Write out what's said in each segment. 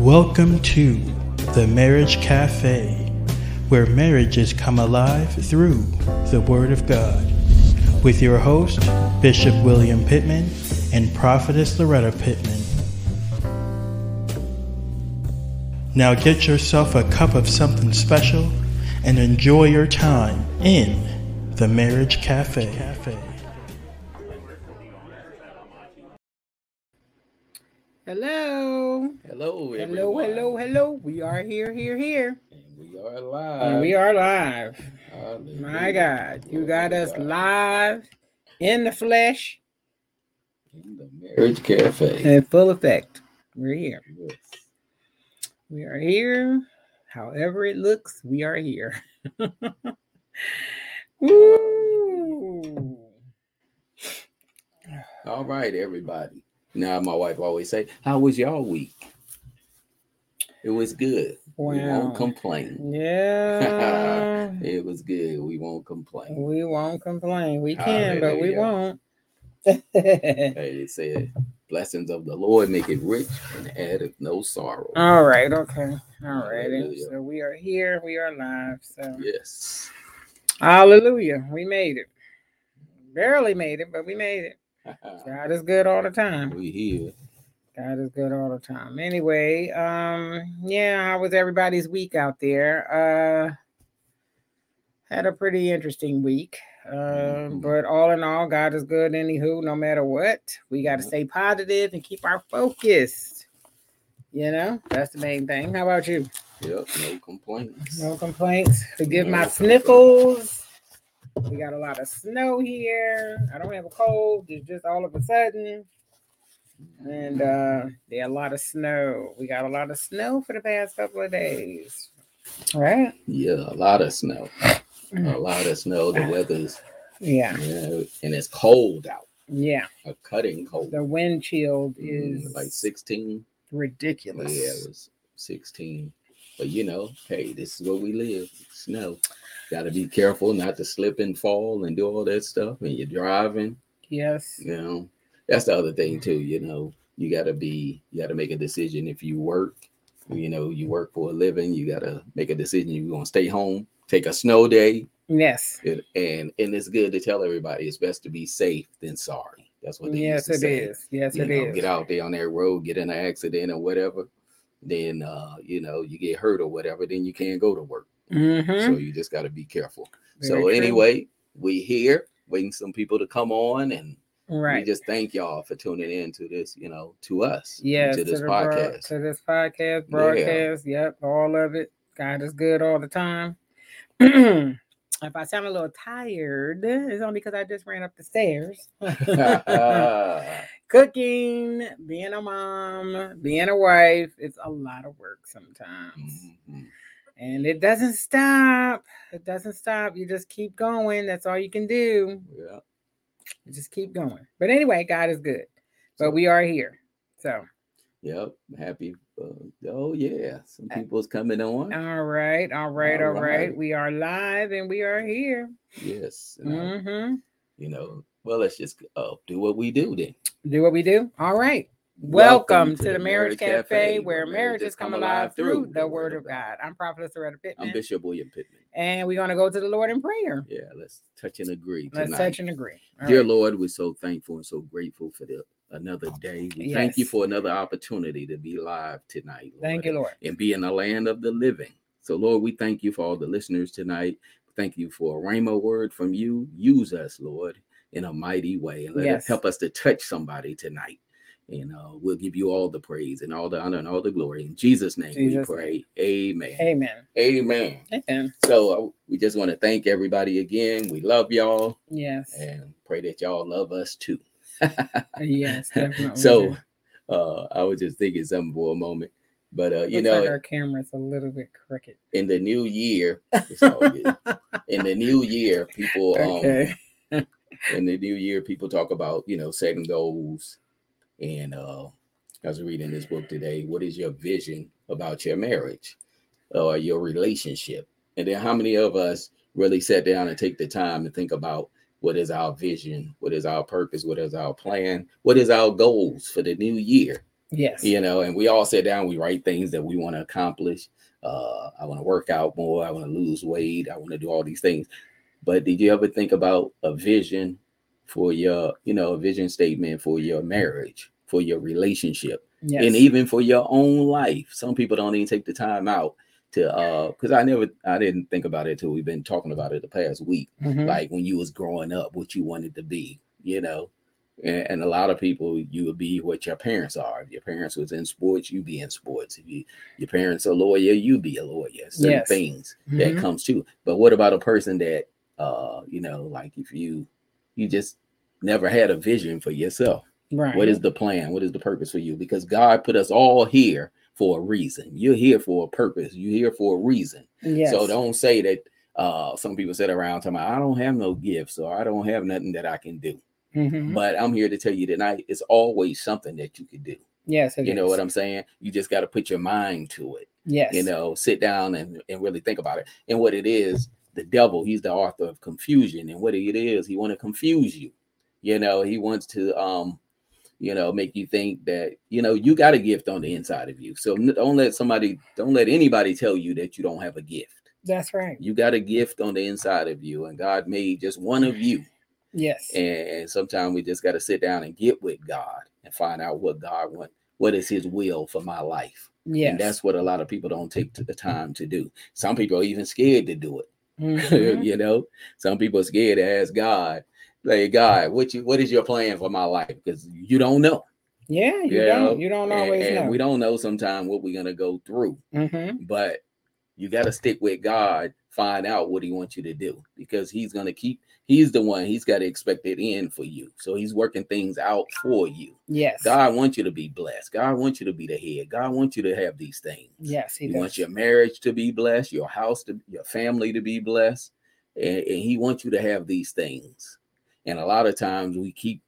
Welcome to the Marriage Cafe, where marriages come alive through the Word of God, with your host, Bishop William Pittman and Prophetess Loretta Pittman. Now get yourself a cup of something special and enjoy your time in the Marriage Cafe. Hello. Hello, everyone. Hello. We are here. And we are live. Hallelujah. My God, you got us live in the flesh. In the Marriage Cafe. In full effect. We're here. Yes. We are here. However it looks, we are here. Woo! All right, everybody. Now, my wife always say, "How was y'all week?" It was good. Wow. We won't complain. Yeah. It was good. We won't complain. We can, but we won't. They said, "Blessings of the Lord make it rich and addeth no sorrow." All right. Okay. All right. Hallelujah. So we are here. We are live. So Yes. Hallelujah. We made it. Barely made it, but we made it. God is good all the time. We here. God is good all the time. Anyway, how was everybody's week out there? Had a pretty interesting week. But all in all, God is good anywho, no matter what. We got to stay positive and keep our focus. You know, that's the main thing. How about you? Yep, no complaints. No complaints. Forgive my sniffles. We got a lot of snow here. I don't have a cold. It's just all of a sudden. And there a lot of snow. We got a lot of snow for the past couple of days. Right? Yeah, a lot of snow. A lot of snow. The weather's and it's cold out. Yeah. A cutting cold. The wind chill is like 16. Ridiculous. Yeah, it was 16. But hey, this is where we live. Snow. Got to be careful not to slip and fall and do all that stuff when you're driving. Yes. That's the other thing too. You got to make a decision. If you work, you work for a living, you got to make a decision. You're going to stay home, take a snow day. Yes. And it's good to tell everybody it's best to be safe than sorry. That's what they used to say. Yes, it is. Get out there on that road, get in an accident or whatever. Then, you get hurt or whatever, then you can't go to work. Mm-hmm. So you just got to be careful. Very true. Anyway, we here waiting some people to come on, and we just thank y'all for tuning in to this, to us. Yes, to this podcast. To this podcast, broadcast. Yeah. Yep, all of it. God is good all the time. If I sound a little tired, it's only because I just ran up the stairs. Cooking, being a mom, being a wife, it's a lot of work sometimes. Mm-hmm. And it doesn't stop. You just keep going. That's all you can do. Yeah. You just keep going. But anyway, God is good. But we are here. So. Yep. Happy. Some people's coming on. All right. We are live and we are here. Yes. Mm-hmm. Well, let's just do what we do then. Do what we do? All right. Welcome to the Marriage Cafe, where marriages come alive through the Word of God. I'm Prophetess Loretta Pittman. I'm Bishop William Pittman. And we're going to go to the Lord in prayer. Yeah, let's touch and agree tonight. Let's touch and agree. Dear Lord, we're so thankful and so grateful for another day. We thank you for another opportunity to be live tonight, Lord. Thank you, Lord. And be in the land of the living. So, Lord, we thank you for all the listeners tonight. Thank you for a rhema word from you. Use us, Lord, in a mighty way. And let it help us to touch somebody tonight. And we'll give you all the praise and all the honor and all the glory. In Jesus' name we pray. Amen. Amen. So we just want to thank everybody again. We love y'all. Yes. And pray that y'all love us too. Yes, definitely. So I was just thinking something for a moment. But, like our camera's a little bit crooked. In the new year, it's all good. In the new year, people, in the new year, people talk about, setting goals. And I was reading this book today. What is your vision about your marriage or your relationship? And then how many of us really sat down and take the time to think about what is our vision? What is our purpose? What is our plan? What is our goals for the new year? Yes. And we all sit down, we write things that we want to accomplish. I want to work out more. I want to lose weight. I want to do all these things. But did you ever think about a vision for your, a vision statement for your marriage, for your relationship, and even for your own life? Some people don't even take the time out to, because I didn't think about it till we've been talking about it the past week. Like when you was growing up, what you wanted to be, and a lot of people, you would be what your parents are. If your parents was in sports, you be in sports. If your parents are a lawyer, you be a lawyer. Certain things that comes to. But what about a person that, like if you just never had a vision for yourself? Right. What is the plan? What is the purpose for you? Because God put us all here for a reason. You're here for a purpose. You're here for a reason. Yes. So don't say that some people sit around talking about, I don't have no gifts or I don't have nothing that I can do. But I'm here to tell you tonight, it's always something that you could do. Yes. You know what I'm saying? You just got to put your mind to it. Yes. Sit down and really think about it. And what it is, the devil, he's the author of confusion. And what it is, he want to confuse you. He wants to, make you think that, you got a gift on the inside of you. So don't let anybody tell you that you don't have a gift. That's right. You got a gift on the inside of you, and God made just one of you. Yes. And sometimes we just got to sit down and get with God and find out what God wants. What is his will for my life? Yes. And that's what a lot of people don't take the time to do. Some people are even scared to do it. Some people are scared to ask God, like, God, what is your plan for my life? Because you don't know. Yeah, you don't always know. We don't know sometimes what we're going to go through. But you got to stick with God, find out what he wants you to do, because he's the one, he's got to expect it in for you. So he's working things out for you. Yes. God wants you to be blessed. God wants you to be the head. God wants you to have these things. Yes. He wants your marriage to be blessed, your house, your family to be blessed. And he wants you to have these things. And a lot of times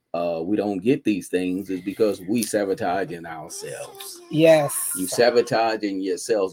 we don't get these things is because we sabotaging ourselves. Yes. You sabotaging yourselves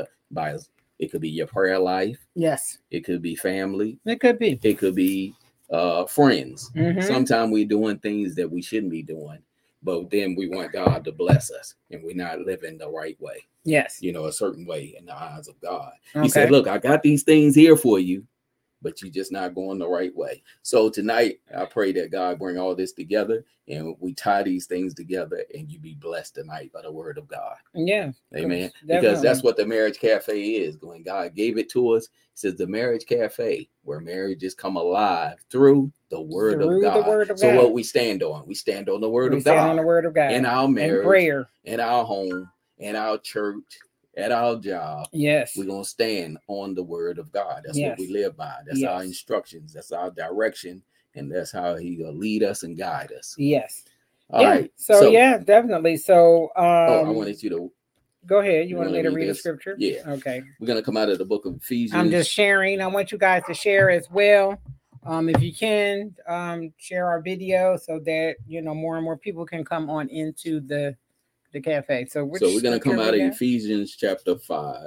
by it could be your prayer life. Yes. It could be family. It could be. It could be friends. Sometimes we're doing things that we shouldn't be doing, but then we want God to bless us and we're not living the right way. Yes. A certain way in the eyes of God. Okay. He said, look, I got these things here for you, but you're just not going the right way. So tonight, I pray that God bring all this together and we tie these things together and you be blessed tonight by the word of God. Yeah. Amen. Because that's what the Marriage Cafe is. When God gave it to us, it says the Marriage Cafe, where marriages come alive through the word of God. So what we stand on? We stand on the word of God. We stand on the word of God. In our marriage, in prayer, in our home, in our church, at our job. Yes. We're going to stand on the word of God. That's what we live by. That's our instructions. That's our direction. And that's how he will lead us and guide us. Yes. All right. So yeah, definitely. So I wanted you to go ahead. You want me to read the scripture? Yeah. Okay. We're going to come out of the book of Ephesians. I'm just sharing. I want you guys to share as well. If you can, share our video so that more and more people can come on into the cafe. So we're going to come out of Ephesians chapter 5,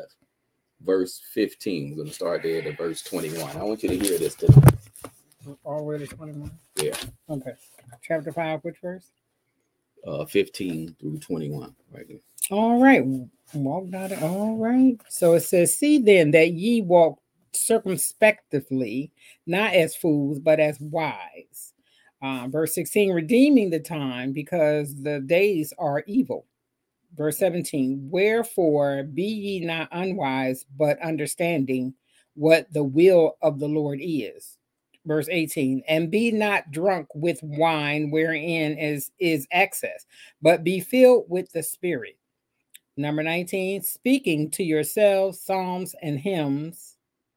verse 15. We're going to start there to verse 21. I want you to hear this today. Already 21? Yeah. Okay. Chapter 5, which verse? 15 through 21. Right there. All right. All right. So it says, see then that ye walk circumspectively, not as fools, but as wise. Verse 16, redeeming the time because the days are evil. Verse 17, wherefore be ye not unwise, but understanding what the will of the Lord is. Verse 18, and be not drunk with wine wherein is excess, but be filled with the Spirit. Number 19, speaking to yourselves psalms and hymns,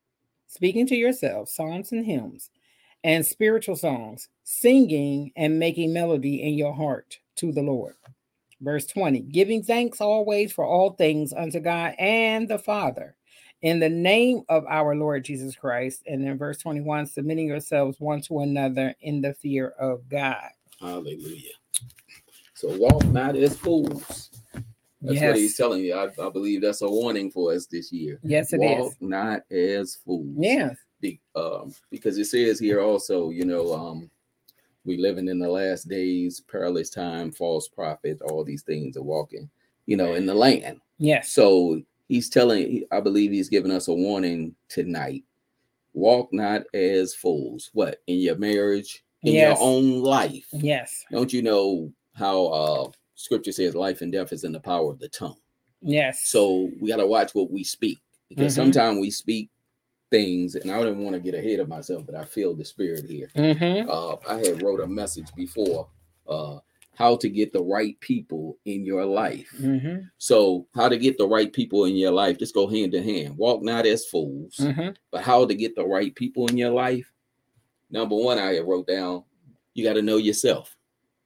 and spiritual songs, singing and making melody in your heart to the Lord. Verse 20, giving thanks always for all things unto God and the Father, in the name of our Lord Jesus Christ. And then verse 21, submitting yourselves one to another in the fear of God. Hallelujah. So walk not as fools. That's what he's telling you. I believe that's a warning for us this year. Yes, it is. Walk not as fools. Yes. Because it says here also, we living in the last days, perilous time, false prophets, all these things are walking, in the land. Yes. So he's I believe he's giving us a warning tonight. Walk not as fools. What? In your marriage, in your own life. Yes. Don't you know how scripture says life and death is in the power of the tongue? Yes. So we got to watch what we speak, because sometimes we speak things, and I don't want to get ahead of myself, but I feel the spirit here. I had wrote a message before, how to get the right people in your life. So how to get the right people in your life, just go hand in hand. Walk not as fools, but how to get the right people in your life. Number one, I had wrote down, you got to know yourself.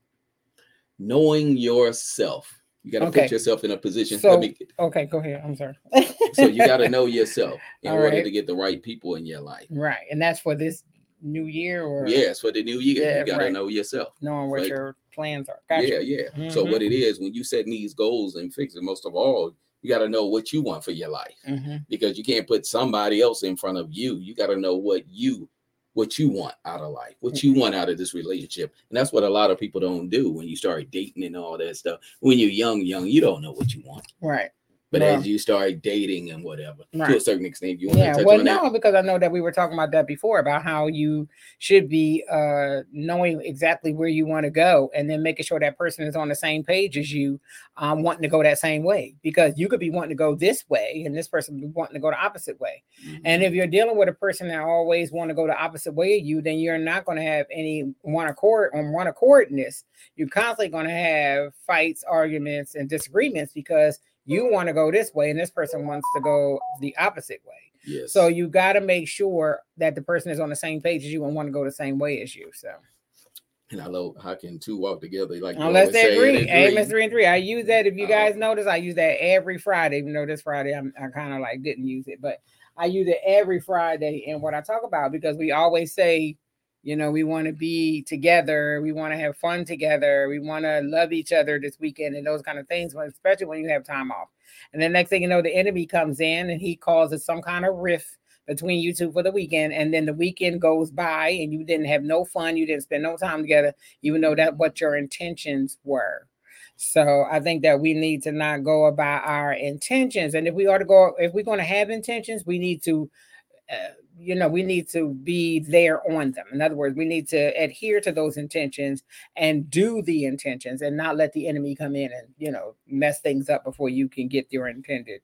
Knowing yourself. You got to put yourself in a position. So, okay, go ahead. I'm sorry. So you got to know yourself in order to get the right people in your life. Right. And that's for this new year, or? Yes, for the new year. You got to know yourself. Knowing what your plans are. Gotcha. Yeah. So what it is, when you set these goals and fix it, most of all, you got to know what you want for your life. Because you can't put somebody else in front of you. You got to know what you want out of life, what you want out of this relationship. And that's what a lot of people don't do when you start dating and all that stuff. When you're young, you don't know what you want. Right. But as you start dating and whatever, to a certain extent, you want to touch on that? Because I know that we were talking about that before, about how you should be knowing exactly where you want to go, and then making sure that person is on the same page as you, wanting to go that same way. Because you could be wanting to go this way, and this person be wanting to go the opposite way. And if you're dealing with a person that always want to go the opposite way of you, then you're not going to have any one accordness. You're constantly going to have fights, arguments, and disagreements, because you want to go this way and this person wants to go the opposite way. Yes. So you got to make sure that the person is on the same page as you and want to go the same way as you. So. And I love, how can two walk together? Like, unless they agree. Amos 3:3. I use that. If you guys notice, I use that every Friday. Even though this Friday I kind of like didn't use it, but I use it every Friday. And what I talk about, because we always say, we want to be together. We want to have fun together. We want to love each other this weekend and those kind of things, especially when you have time off. And then next thing you know, the enemy comes in and he causes some kind of rift between you two for the weekend. And then the weekend goes by and you didn't have no fun. You didn't spend no time together, even though that's what your intentions were. So I think that we need to not go about our intentions. And if we're going to have intentions, we need to we need to be there on them. In other words, we need to adhere to those intentions and do the intentions, and not let the enemy come in and, mess things up before you can get your intended,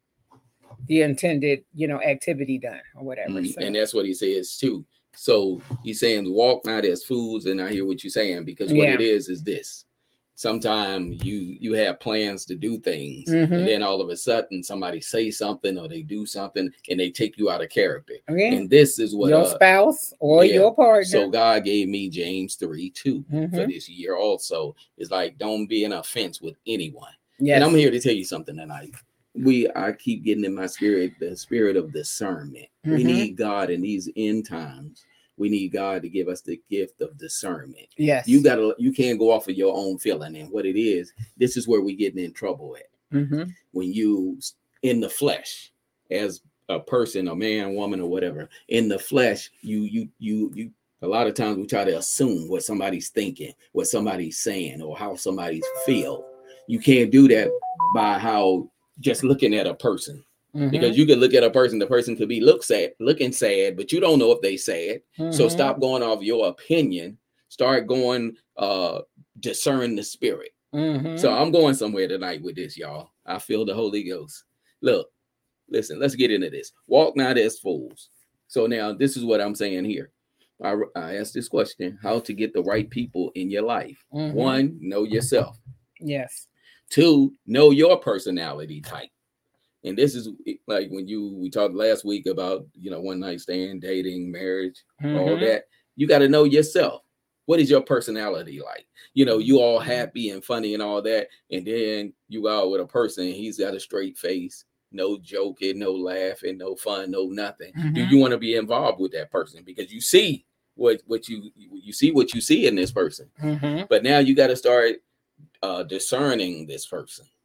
activity done or whatever. So. And that's what he says too. So he's saying, walk not as fools. And I hear what you're saying, because what it is this. Sometimes you have plans to do things, and then all of a sudden somebody say something or they do something and they take you out of character. And this is what your spouse or your partner. So God gave me James 3:2 for this year also. It's like, don't be an offense with anyone. Yes. And I'm here to tell you something tonight. I keep getting in my spirit, the spirit of discernment. We need God in these end times. We need God to give us the gift of discernment. Yes. You can't go off of your own feeling. And what it is, this is where we're getting in trouble at. When you in the flesh, as a person, a man, woman, or whatever, in the flesh, you a lot of times we try to assume what somebody's thinking, what somebody's saying, or how somebody's feel. You can't do that by just looking at a person. Because you could look at a person, the person could be looking sad, but you don't know if they sad. So stop going off your opinion. Start going, discern the spirit. So I'm going somewhere tonight with this, y'all. I feel the Holy Ghost. Look, listen, let's get into this. Walk not as fools. So now this is what I'm saying here. I asked this question: how to get the right people in your life. 1, know yourself. Yes. 2, know your personality type. And this is like when we talked last week about, one night stand, dating, marriage, all that. You got to know yourself. What is your personality like? You all happy and funny and all that. And then you go out with a person, he's got a straight face, no joking, no laughing, no fun, no nothing. Do you want to be involved with that person? Because you see what you see in this person. But now you got to start discerning this person.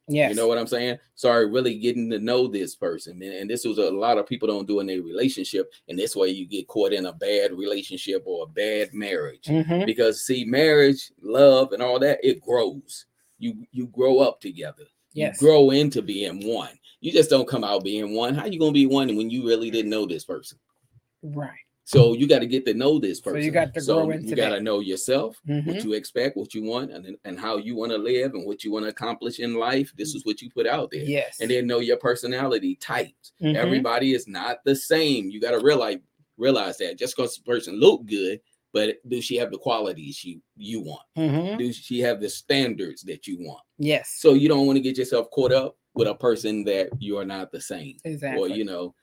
Yes. You know what I'm saying? Sorry, really getting to know this person. And this was a lot of people don't do in their relationship. And this way you get caught in a bad relationship or a bad marriage. Mm-hmm. Because see, marriage, love, and all that, it grows. You grow up together. Yes. You grow into being one. You just don't come out being one. How you gonna be one when you really didn't know this person? Right. So you got to get to know this person. So you got to grow into you got to that. know yourself, Mm-hmm. what you expect, what you want, and how you want to live and what you want to accomplish in life. This is what you put out there. Yes. And then know your personality types. Mm-hmm. Everybody is not the same. You got to realize that just because the person look good, but do she have the qualities you want? Mm-hmm. Do she have the standards that you want? Yes. So you don't want to get yourself caught up with a person that you are not the same. Exactly. Or, you know,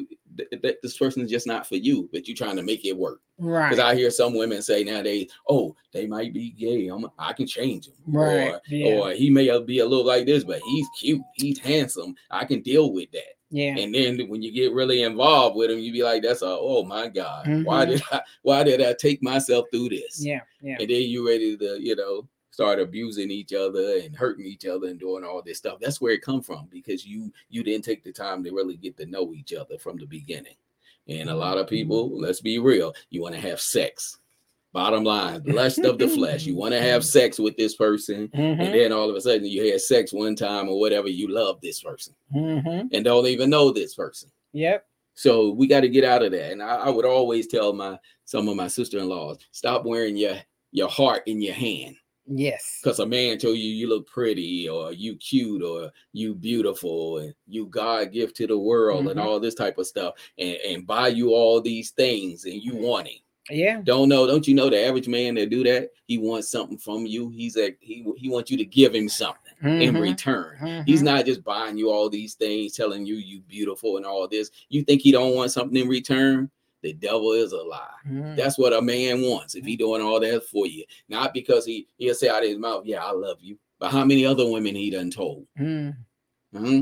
this person is just not for you, but you're trying to make it work. Right. Because I hear some women say nowadays, oh, they might be gay. I can change him. Right. Or he may be a little like this, but he's cute. He's handsome. I can deal with that. Yeah. And then when you get really involved with him, you be like, oh my God, Mm-hmm. why did I take myself through this? Yeah. Yeah. And then you ready to, you know, start abusing each other and hurting each other and doing all this stuff. That's where it come from, because you didn't take the time to really get to know each other from the beginning. And a lot of people, let's be real, you want to have sex. Bottom line, lust of the flesh. You want to have sex with this person, Mm-hmm. and then all of a sudden you had sex one time or whatever, you love this person Mm-hmm. and don't even know this person. Yep. So we got to get out of that. And I would always tell some of my sister-in-laws, stop wearing your heart in your hand. Yes. Because a man told you look pretty, or you cute, or you beautiful, and you God gift to the world, Mm-hmm. and all this type of stuff, and buy you all these things, and you want him. Yeah. Don't you know the average man that do that? He wants something from you. He wants you to give him something in return. Mm-hmm. He's not just buying you all these things, telling you beautiful and all this. You think he don't want something in return? The devil is a lie. Mm-hmm. That's what a man wants. If he doing all that for you, not because he'll say out of his mouth, "Yeah, I love you," but how many other women he done told? Mm-hmm.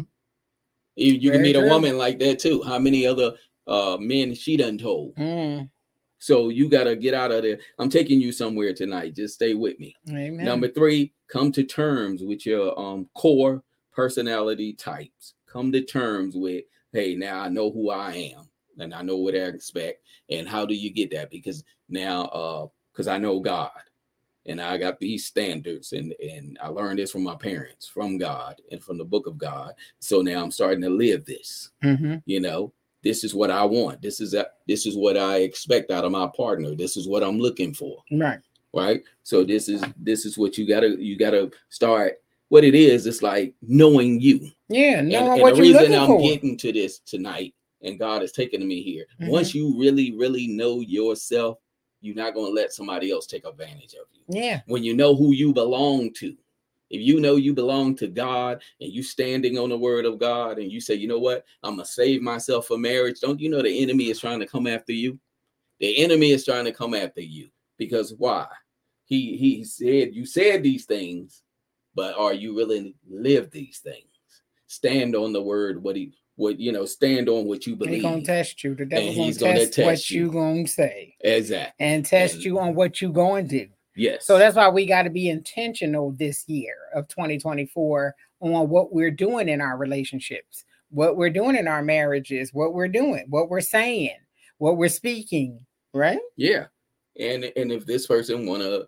You can meet true. a woman like that too. How many other men she done told? Mm-hmm. So you got to get out of there. I'm taking you somewhere tonight. Just stay with me. Amen. Number 3, come to terms with your core personality types. Come to terms with, hey, now I know who I am and I know what I expect. And how do you get that? Because now, because I know God and I got these standards, and I learned this from my parents, from God and from the book of God. So now I'm starting to live this, Mm-hmm. you know. This is what I want. This is what I expect out of my partner. This is what I'm looking for. Right. Right. So this is what you gotta start. What it is, it's like knowing you. Yeah. Knowing And what the you're reason looking I'm for. getting to this tonight, and God is taking me here. Mm-hmm. Once you really, really know yourself, you're not gonna let somebody else take advantage of you. Yeah. When you know who you belong to. If you know you belong to God and you standing on the word of God and you say, you know what, I'm going to save myself for marriage. Don't you know the enemy is trying to come after you? The enemy is trying to come after you because why? He said, you said these things, but are you really live these things? Stand on the word, stand on what you believe. He's going to test you. The devil's he's going to test what you. you going to say. Exactly. And test you on what you going to do. Yes. So that's why we got to be intentional this year of 2024 on what we're doing in our relationships, what we're doing in our marriages, what we're doing, what we're saying, what we're speaking, right? Yeah. And if this person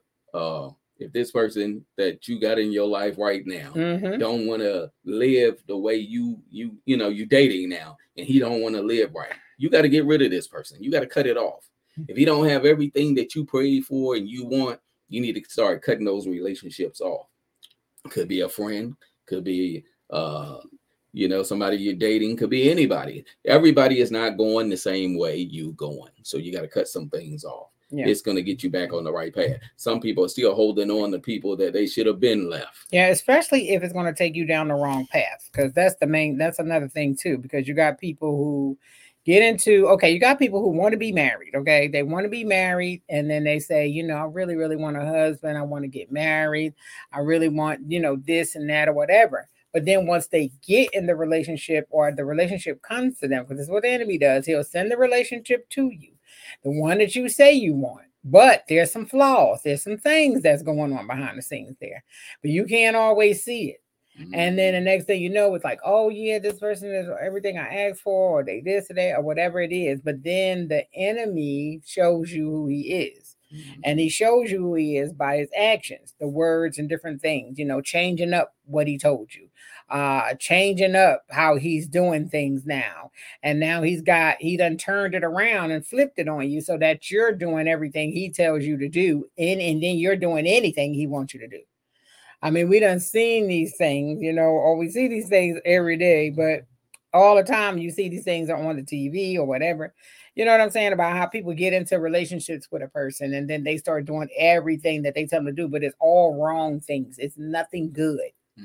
if this person that you got in your life right now Mm-hmm. don't want to live the way you dating now, and he don't want to live right, you got to get rid of this person. You got to cut it off. If he don't have everything that you prayed for and you want, you need to start cutting those relationships off. Could be a friend, could be, somebody you're dating, could be anybody. Everybody is not going the same way you going. So you got to cut some things off. Yeah. It's going to get you back on the right path. Some people are still holding on to people that they should have been left. Yeah, especially if it's going to take you down the wrong path, because that's another thing too, because you got people who you got people who want to be married. Okay. They want to be married. And then they say, I really, really want a husband. I want to get married. I really want, this and that or whatever. But then once they get in the relationship, or the relationship comes to them, because this is what the enemy does. He'll send the relationship to you, the one that you say you want. But there's some flaws. There's some things that's going on behind the scenes there. But you can't always see it. And then the next thing you know, it's like, oh yeah, this person is everything I asked for, or they this or that, or whatever it is. But then the enemy shows you who he is. And he shows you who he is by his actions, the words and different things, changing up what he told you, changing up how he's doing things now. And now he done turned it around and flipped it on you so that you're doing everything he tells you to do. And then you're doing anything he wants you to do. I mean, we done seen these things, or we see these things every day, but all the time you see these things on the TV or whatever. You know what I'm saying about how people get into relationships with a person and then they start doing everything that they tell them to do, but it's all wrong things. It's nothing good.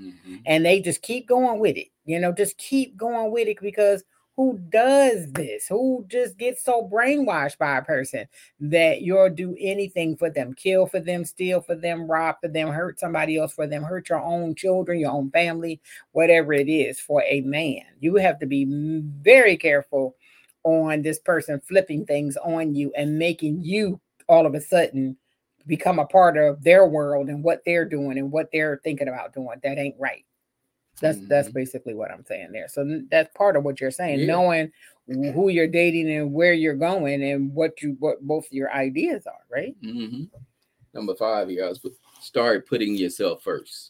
And they just keep going with it, just keep going with it because who does this? Who just gets so brainwashed by a person that you'll do anything for them, kill for them, steal for them, rob for them, hurt somebody else for them, hurt your own children, your own family, whatever it is for a man. You have to be very careful on this person flipping things on you and making you all of a sudden become a part of their world and what they're doing and what they're thinking about doing. That ain't right. That's basically what I'm saying there. So that's part of what you're saying, knowing who you're dating and where you're going and what both your ideas are, right? Number 5, you guys start putting yourself first.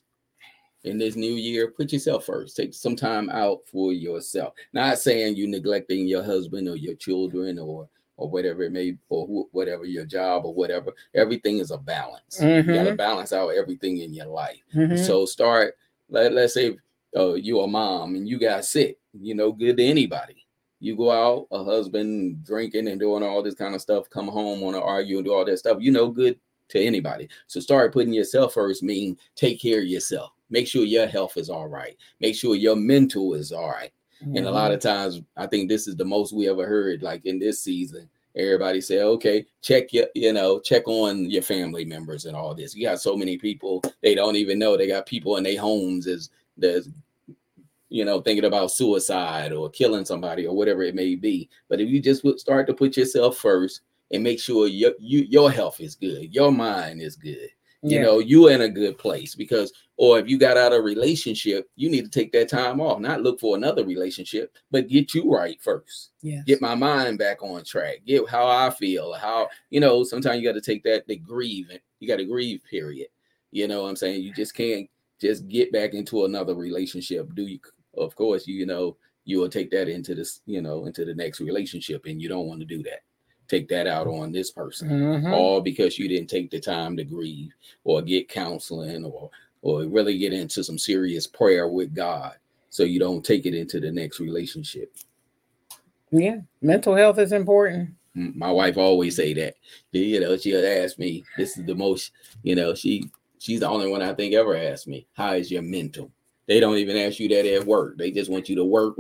In this new year, put yourself first. Take some time out for yourself. Not saying you neglecting your husband or your children or whatever it may, or whatever your job or whatever. Everything is a balance. You got to balance out everything in your life. So start. Let's say you're a mom and you got sick. Good to anybody. You go out, a husband drinking and doing all this kind of stuff. Come home, want to argue and do all that stuff. Good to anybody. So start putting yourself first. Mean take care of yourself. Make sure your health is all right. Make sure your mental is all right. And a lot of times, I think this is the most we ever heard, like in this season, everybody say, okay, check on your family members and all this. You got so many people, they don't even know they got people in their homes that's thinking about suicide or killing somebody or whatever it may be. But if you just start to put yourself first and make sure your health is good, your mind is good. You're in a good place or if you got out of a relationship, you need to take that time off, not look for another relationship, but get you right first. Get my mind back on track. Get how I feel, sometimes you got to take that, you got to grieve, period. You know what I'm saying? You just can't just get back into another relationship. Of course, you will take that into this, into the next relationship, and you don't want to do that. Take that out on this person, all because you didn't take the time to grieve or get counseling or really get into some serious prayer with God, so you don't take it into the next relationship. Yeah, mental health is important. My wife always say that. She'll ask me. This is the most. She's the only one I think ever asked me, "How is your mental?" They don't even ask you that at work. They just want you to work.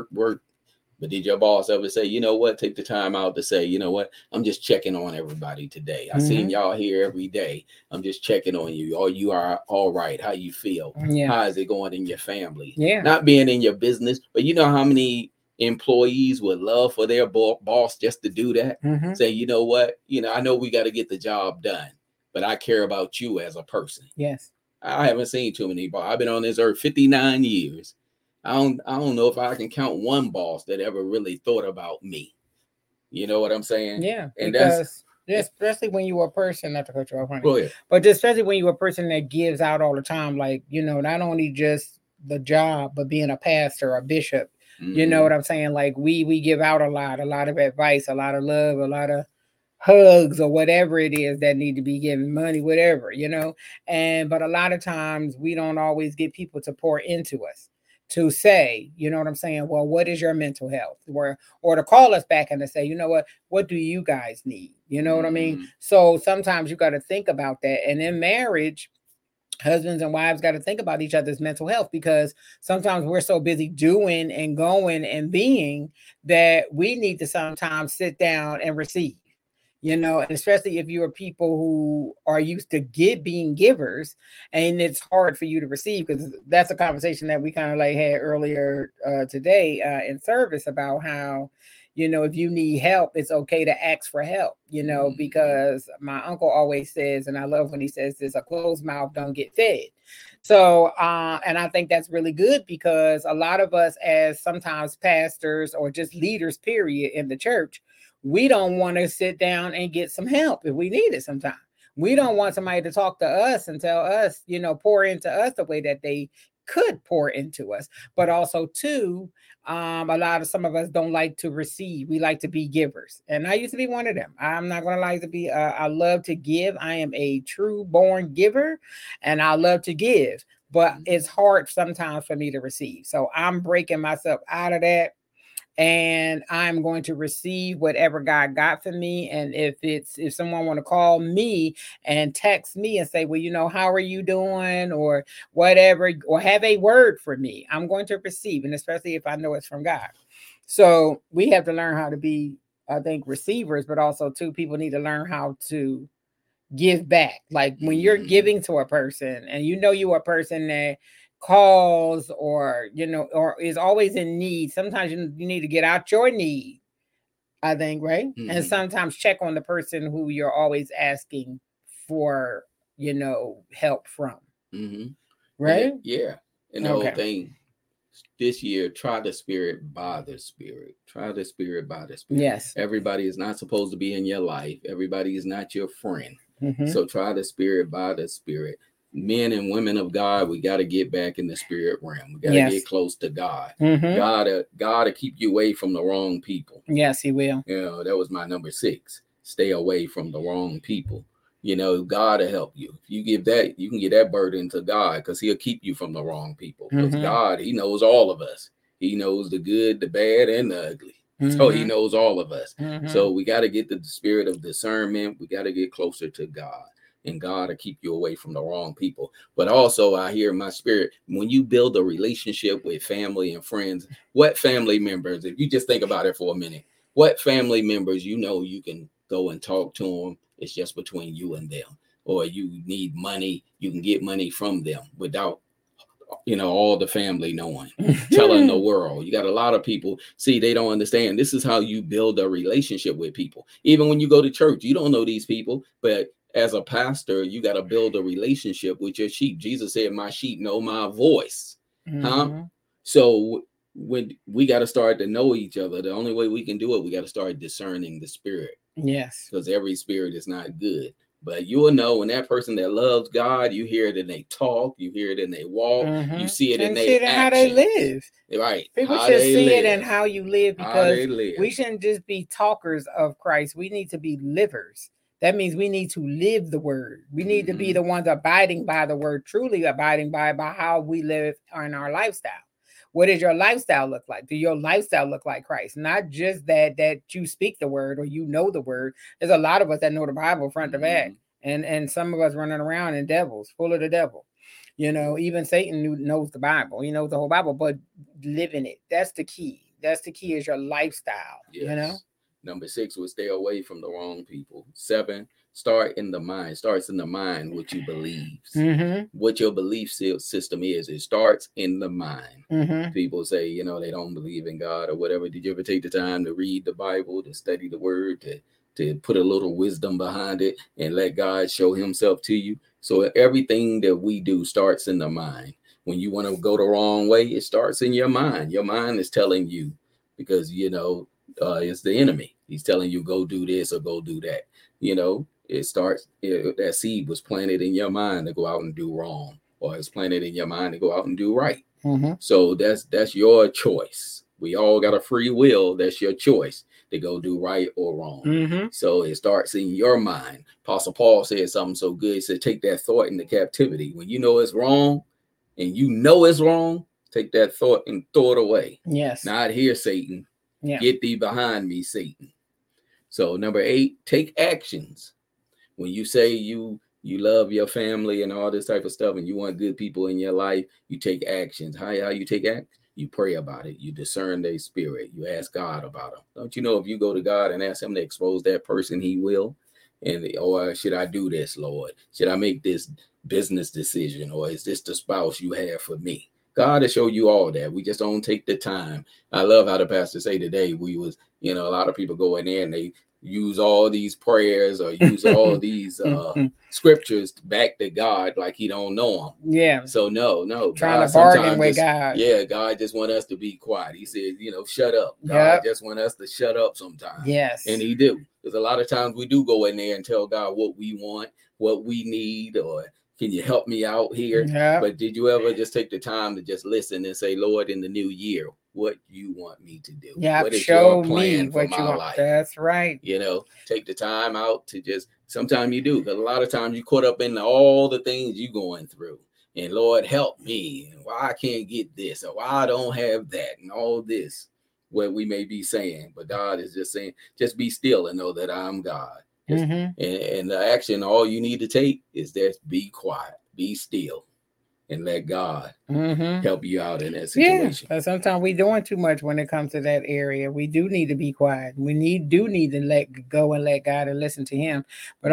But did your boss ever say, you know what, take the time out to say, you know what, I'm just checking on everybody today. I seen y'all here every day. I'm just checking on you. Or you are all right. How you feel? How is it going in your family? Not being in your business, but you know how many employees would love for their boss just to do that? Say, you know what, I know we got to get the job done, but I care about you as a person. Yes. I haven't seen too many. I've been on this earth 59 years. I don't know if I can count one boss that ever really thought about me. You know what I'm saying? Yeah. And because especially when you're a person, not to cut you off, honey, but especially when you're a person that gives out all the time, like, not only just the job, but being a pastor, a bishop, you know what I'm saying? Like we give out a lot of advice, a lot of love, a lot of hugs or whatever it is that need to be given, money, whatever, but a lot of times we don't always get people to pour into us. To say, you know what I'm saying? Well, what is your mental health? Or to call us back and to say, you know what do you guys need? You know what I mean? So sometimes you got to think about that. And in marriage, husbands and wives got to think about each other's mental health, because sometimes we're so busy doing and going and being that we need to sometimes sit down and receive. And especially if you're people who are used to being givers, and it's hard for you to receive, because that's a conversation that we kind of like had earlier today in service about how, if you need help, it's okay to ask for help, because my uncle always says, and I love when he says this, a closed mouth don't get fed. So, and I think that's really good, because a lot of us, as sometimes pastors or just leaders, period, in the church, we don't want to sit down and get some help if we need it sometimes. We don't want somebody to talk to us and tell us, pour into us the way that they could pour into us. But also, too, some of us don't like to receive. We like to be givers. And I used to be one of them. I'm not going to lie to be, I love to give. I am a true born giver, and I love to give. But it's hard sometimes for me to receive. So I'm breaking myself out of that. And I'm going to receive whatever God got for me. And if someone want to call me and text me and say, well, how are you doing, or whatever, or have a word for me, I'm going to receive. And especially if I know it's from God. So we have to learn how to be, I think, receivers, but also too, people need to learn how to give back. Like when you're giving to a person and you're a person that calls or is always in need, sometimes you need to get out your need, I think, right? And sometimes check on the person who you're always asking for help from. Right? And the whole thing this year, try the Spirit by the Spirit. Try the Spirit by the Spirit. Yes. Everybody is not supposed to be in your life. Everybody is not your friend. So try the Spirit by the Spirit. Men and women of God, we got to get back in the spirit realm. We got to get close to God. God to keep you away from the wrong people. Yes, he will. That was my number 6. Stay away from the wrong people. God to help you. If you give that, you can get that burden to God, because he'll keep you from the wrong people. Because God, he knows all of us. He knows the good, the bad, and the ugly. So he knows all of us. So we got to get the spirit of discernment. We got to get closer to God. And God will keep you away from the wrong people. But also, I hear in my spirit, when you build a relationship with family and friends, what family members, if you just think about it for a minute, what family members you can go and talk to them, it's just between you and them. Or you need money, you can get money from them without all the family knowing, telling the world. You got a lot of people, they don't understand. This is how you build a relationship with people. Even when you go to church, you don't know these people, but as a pastor, you got to build a relationship with your sheep. Jesus said, my sheep know my voice. So when we got to start to know each other, the only way we can do it, we got to start discerning the spirit. Yes. Because every spirit is not good. But you will know when that person that loves God, you hear it in they talk, you hear it in they walk, you see it in they action. How they live. Right. People should see it in how you live, because we shouldn't just be talkers of Christ. We need to be livers. That means we need to live the word. We need to be the ones abiding by the word, truly abiding by how we live in our lifestyle. What does your lifestyle look like? Do your lifestyle look like Christ? Not just that you speak the word or the word. There's a lot of us that know the Bible front to back, and some of us running around in devils, full of the devil. Even Satan knows the Bible. He knows the whole Bible, but living it. That's the key. That's the key, is your lifestyle. Yes. Number 6 was stay away from the wrong people. 7, starts in the mind what you believe. What your belief system is. It starts in the mind. People say, they don't believe in God or whatever. Did you ever take the time to read the Bible, to study the word, to put a little wisdom behind it and let God show himself to you? So everything that we do starts in the mind. When you want to go the wrong way, it starts in your mind. Your mind is telling you, because, it's the enemy. He's telling you, go do this or go do that. It starts, that seed was planted in your mind to go out and do wrong, or it's planted in your mind to go out and do right. So that's your choice. We all got a free will. That's your choice to go do right or wrong. So it starts in your mind. Apostle Paul said something so good. He said, take that thought into captivity. When you know it's wrong and it's wrong, take that thought and throw it away. Yes. Not here, Satan. Yeah. Get thee behind me, Satan. So number 8, take actions. When you say you love your family and all this type of stuff, and you want good people in your life, you take actions. How you take action? You pray about it. You discern their spirit. You ask God about them. Don't you know if you go to God and ask him to expose that person, he will? Or should I do this, Lord? Should I make this business decision? Or is this the spouse you have for me? God will show you all that. We just don't take the time. I love how the pastor say today, we was, a lot of people go in there and they use all these prayers or use all these scriptures back to God like he don't know them. Yeah. So no. Trying to bargain with God. Yeah, God just want us to be quiet. He said, shut up. God just want us to shut up sometimes. Yes. And he do. Because a lot of times we do go in there and tell God what we want, what we need, or can you help me out here? Yep. But did you ever just take the time to just listen and say, Lord, in the new year, what you want me to do? Yeah, what is show your plan me for what my you want. life? That's right. Take the time out to just, sometimes you do, because a lot of times you caught up in all the things you going through. And Lord, help me. And why I can't get this, or why I don't have that, and all this, what we may be saying. But God is just saying, just be still and know that I'm God. And the action, all you need to take is just be quiet, be still, and let God help you out in that situation. Yeah, but sometimes we're doing too much when it comes to that area. We do need to be quiet. We do need to let go and let God and listen to him. But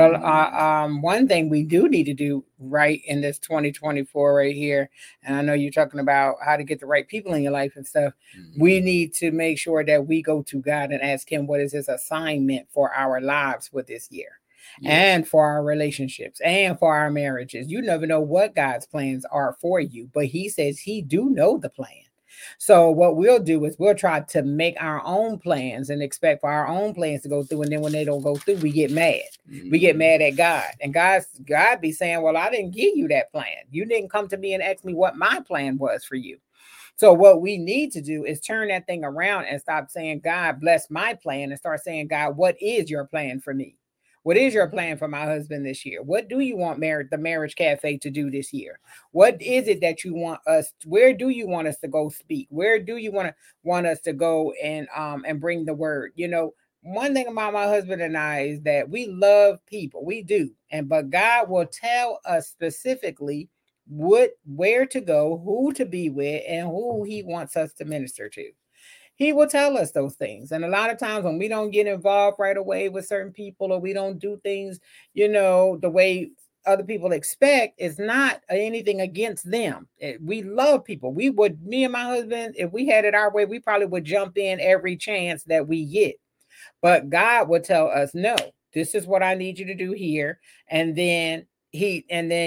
one thing we do need to do right in this 2024 right here, and I know you're talking about how to get the right people in your life and stuff. We need to make sure that we go to God and ask him what is his assignment for our lives for this year. Yes. And for our relationships and for our marriages. You never know what God's plans are for you, but he says he do know the plan. So what we'll do is we'll try to make our own plans and expect for our own plans to go through. And then when they don't go through, we get mad. We get mad at God. And God be saying, well, I didn't give you that plan. You didn't come to me and ask me what my plan was for you. So what we need to do is turn that thing around and stop saying, God, bless my plan, and start saying, God, what is your plan for me? What is your plan for my husband this year? What do you want the Marriage Cafe to do this year? What is it that you want us? Where do you want us to go speak? Where do you want us to go and bring the word? One thing about my husband and I is that we love people. We do. But God will tell us specifically where to go, who to be with, and who he wants us to minister to. He will tell us those things. And a lot of times when we don't get involved right away with certain people, or we don't do things, the way other people expect, it's not anything against them. We love people. Me and my husband, if we had it our way, we probably would jump in every chance that we get. But God would tell us, no, this is what I need you to do here. And then he'll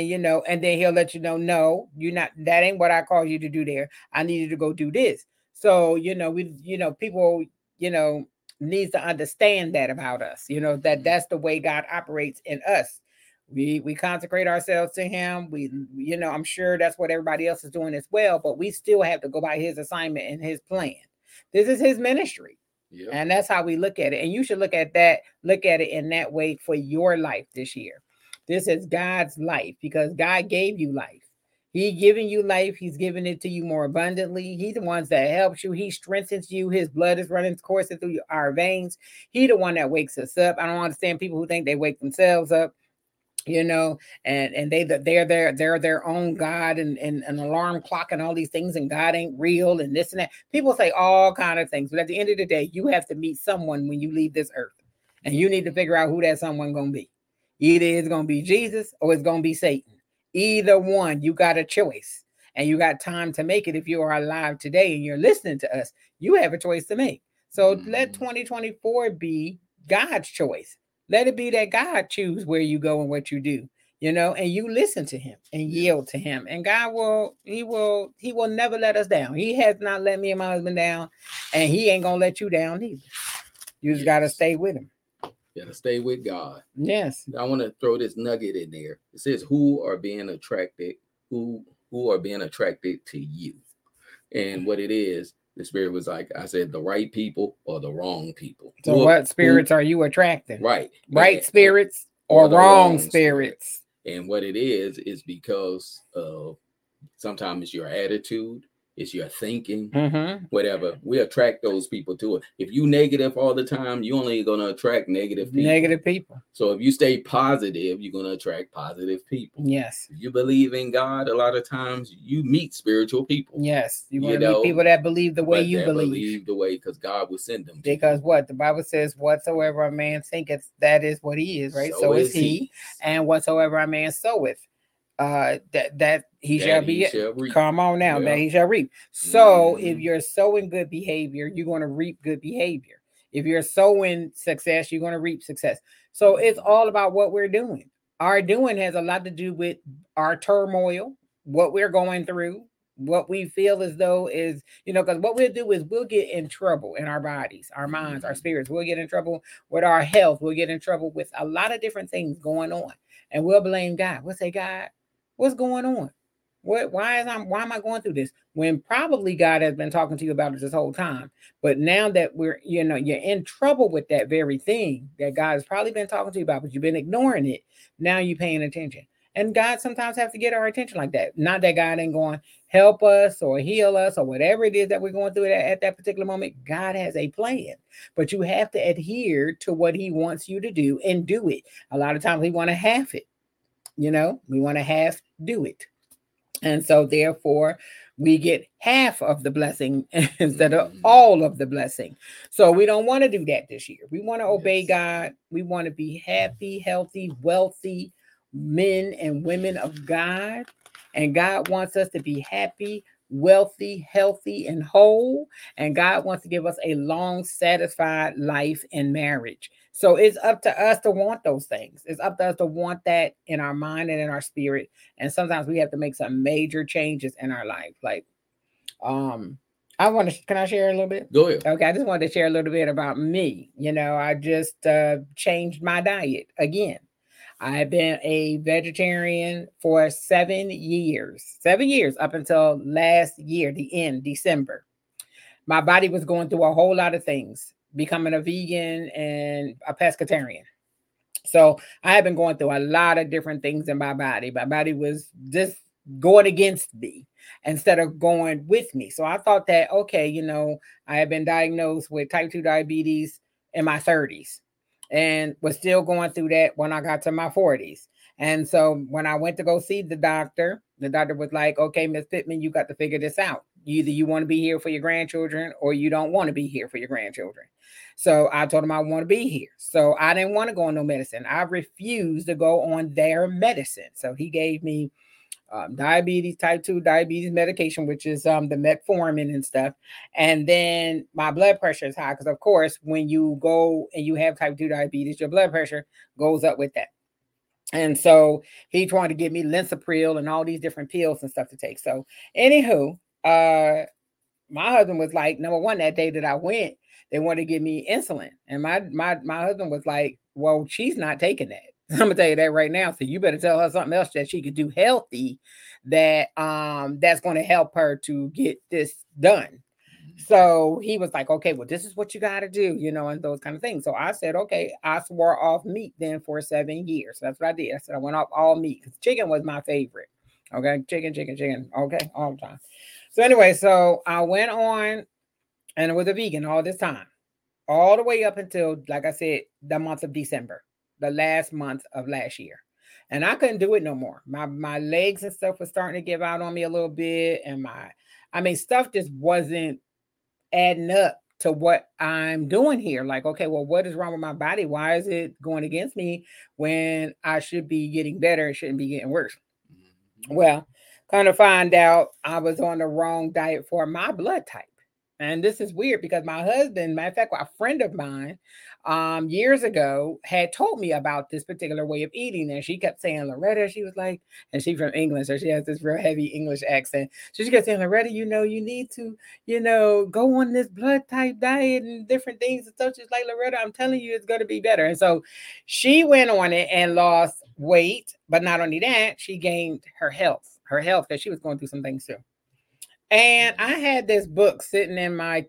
let you know, no, you're not, that ain't what I called you to do there. I need you to go do this. So, people, needs to understand that about us, that's the way God operates in us. We consecrate ourselves to him. I'm sure that's what everybody else is doing as well, but we still have to go by his assignment and his plan. This is his ministry. Yep. And that's how we look at it. And you should look at it in that way for your life this year. This is God's life, because God gave you life. He giving you life. He's giving it to you more abundantly. He's the one that helps you. He strengthens you. His blood is running coursing through our veins. He's the one that wakes us up. I don't understand people who think they wake themselves up, and they're their own God and an alarm clock and all these things, and God ain't real and this and that. People say all kind of things, but at the end of the day, you have to meet someone when you leave this earth, and you need to figure out who that someone gonna be. Either it's gonna be Jesus or it's gonna be Satan. Either one, you got a choice, and you got time to make it. If you are alive today and you're listening to us, you have a choice to make. So let 2024 be God's choice. Let it be that God choose where you go and what you do, and you listen to him and yield to him. And God he will never let us down. He has not let me and my husband down, and he ain't going to let you down either. You just got to stay with him. You got to stay with God. Yes. I want to throw this nugget in there. It says, who are being attracted to you? And what it is, the spirit was like, I said, the right people or the wrong people. So what spirits are you attracting? Right. Right spirits or wrong spirits. And what it is because sometimes it's your attitude, it's your thinking, whatever. We attract those people to it. If you negative all the time, you're only going to attract negative people. So if you stay positive, you're going to attract positive people. Yes. If you believe in God, a lot of times you meet spiritual people. Yes. You want to meet people that believe the way you believe the way, because God will send them. Because what the Bible says, whatsoever a man thinketh, that is what he is, right? So is he. And whatsoever a man soweth, that he shall reap. Come on now, that he shall reap. So if you're sowing good behavior, you're going to reap good behavior. If you're sowing success, you're going to reap success. So it's all about what we're doing. Our doing has a lot to do with our turmoil, what we're going through, what we feel as though is, because what we'll do is we'll get in trouble in our bodies, our minds, our spirits. We'll get in trouble with our health. We'll get in trouble with a lot of different things going on. And we'll blame God. We'll say, God, what's going on? Why am I going through this? When probably God has been talking to you about it this whole time. But now that you're in trouble with that very thing that God has probably been talking to you about, but you've been ignoring it. Now you're paying attention. And God sometimes has to get our attention like that. Not that God ain't going to help us or heal us or whatever it is that we're going through at that particular moment. God has a plan, but you have to adhere to what he wants you to do and do it. A lot of times we want to half it. We want to half do it. And so therefore we get half of the blessing instead of all of the blessing. So we don't want to do that this year. We want to obey God. We want to be happy, healthy, wealthy men and women of God. And God wants us to be happy, wealthy, healthy, and whole. And God wants to give us a long, satisfied life in marriage. So it's up to us to want those things. It's up to us to want that in our mind and in our spirit. And sometimes we have to make some major changes in our life. Like, can I share a little bit? Go ahead. Okay, I just wanted to share a little bit about me. I just changed my diet again. I've been a vegetarian for 7 years. 7 years up until last year, the end, December. My body was going through a whole lot of things, becoming a vegan and a pescatarian. So I have been going through a lot of different things in my body. My body was just going against me instead of going with me. So I thought that, okay, I had been diagnosed with type 2 diabetes in my 30s and was still going through that when I got to my 40s. And so when I went to go see the doctor was like, okay, Ms. Pittman, you got to figure this out. Either you want to be here for your grandchildren or you don't want to be here for your grandchildren. So I told him I want to be here. So I didn't want to go on no medicine. I refused to go on their medicine. So he gave me type 2 diabetes medication, which is the metformin and stuff. And then my blood pressure is high because, of course, when you go and you have type 2 diabetes, your blood pressure goes up with that. And so he tried to give me Linsapril and all these different pills and stuff to take. So anywho, my husband was like, number one, that day that I went, they wanted to give me insulin. And my husband was like, well, she's not taking that. I'm gonna tell you that right now. So you better tell her something else that she could do healthy that that's going to help her to get this done. So he was like, okay, well, this is what you got to do, and those kind of things. So I said, okay, I swore off meat then for 7 years. So that's what I did. I said, I went off all meat because chicken was my favorite. Okay. Chicken. Okay. All the time. So anyway, so I went on and was a vegan all this time, all the way up until, like I said, the month of December, the last month of last year. And I couldn't do it no more. My legs and stuff was starting to give out on me a little bit. And stuff just wasn't adding up to what I'm doing here. Like, okay, well, what is wrong with my body? Why is it going against me when I should be getting better and shouldn't be getting worse? Well, kind of find out I was on the wrong diet for my blood type. And this is weird because my husband, matter of fact, a friend of mine years ago had told me about this particular way of eating. And she kept saying, Loretta, she was like, and she's from England, so she has this real heavy English accent. So she kept saying, Loretta, you need to, go on this blood type diet and different things and stuff. She's like, Loretta, I'm telling you, it's going to be better. And so she went on it and lost weight. But not only that, she gained her health because she was going through some things too. And I had this book sitting in my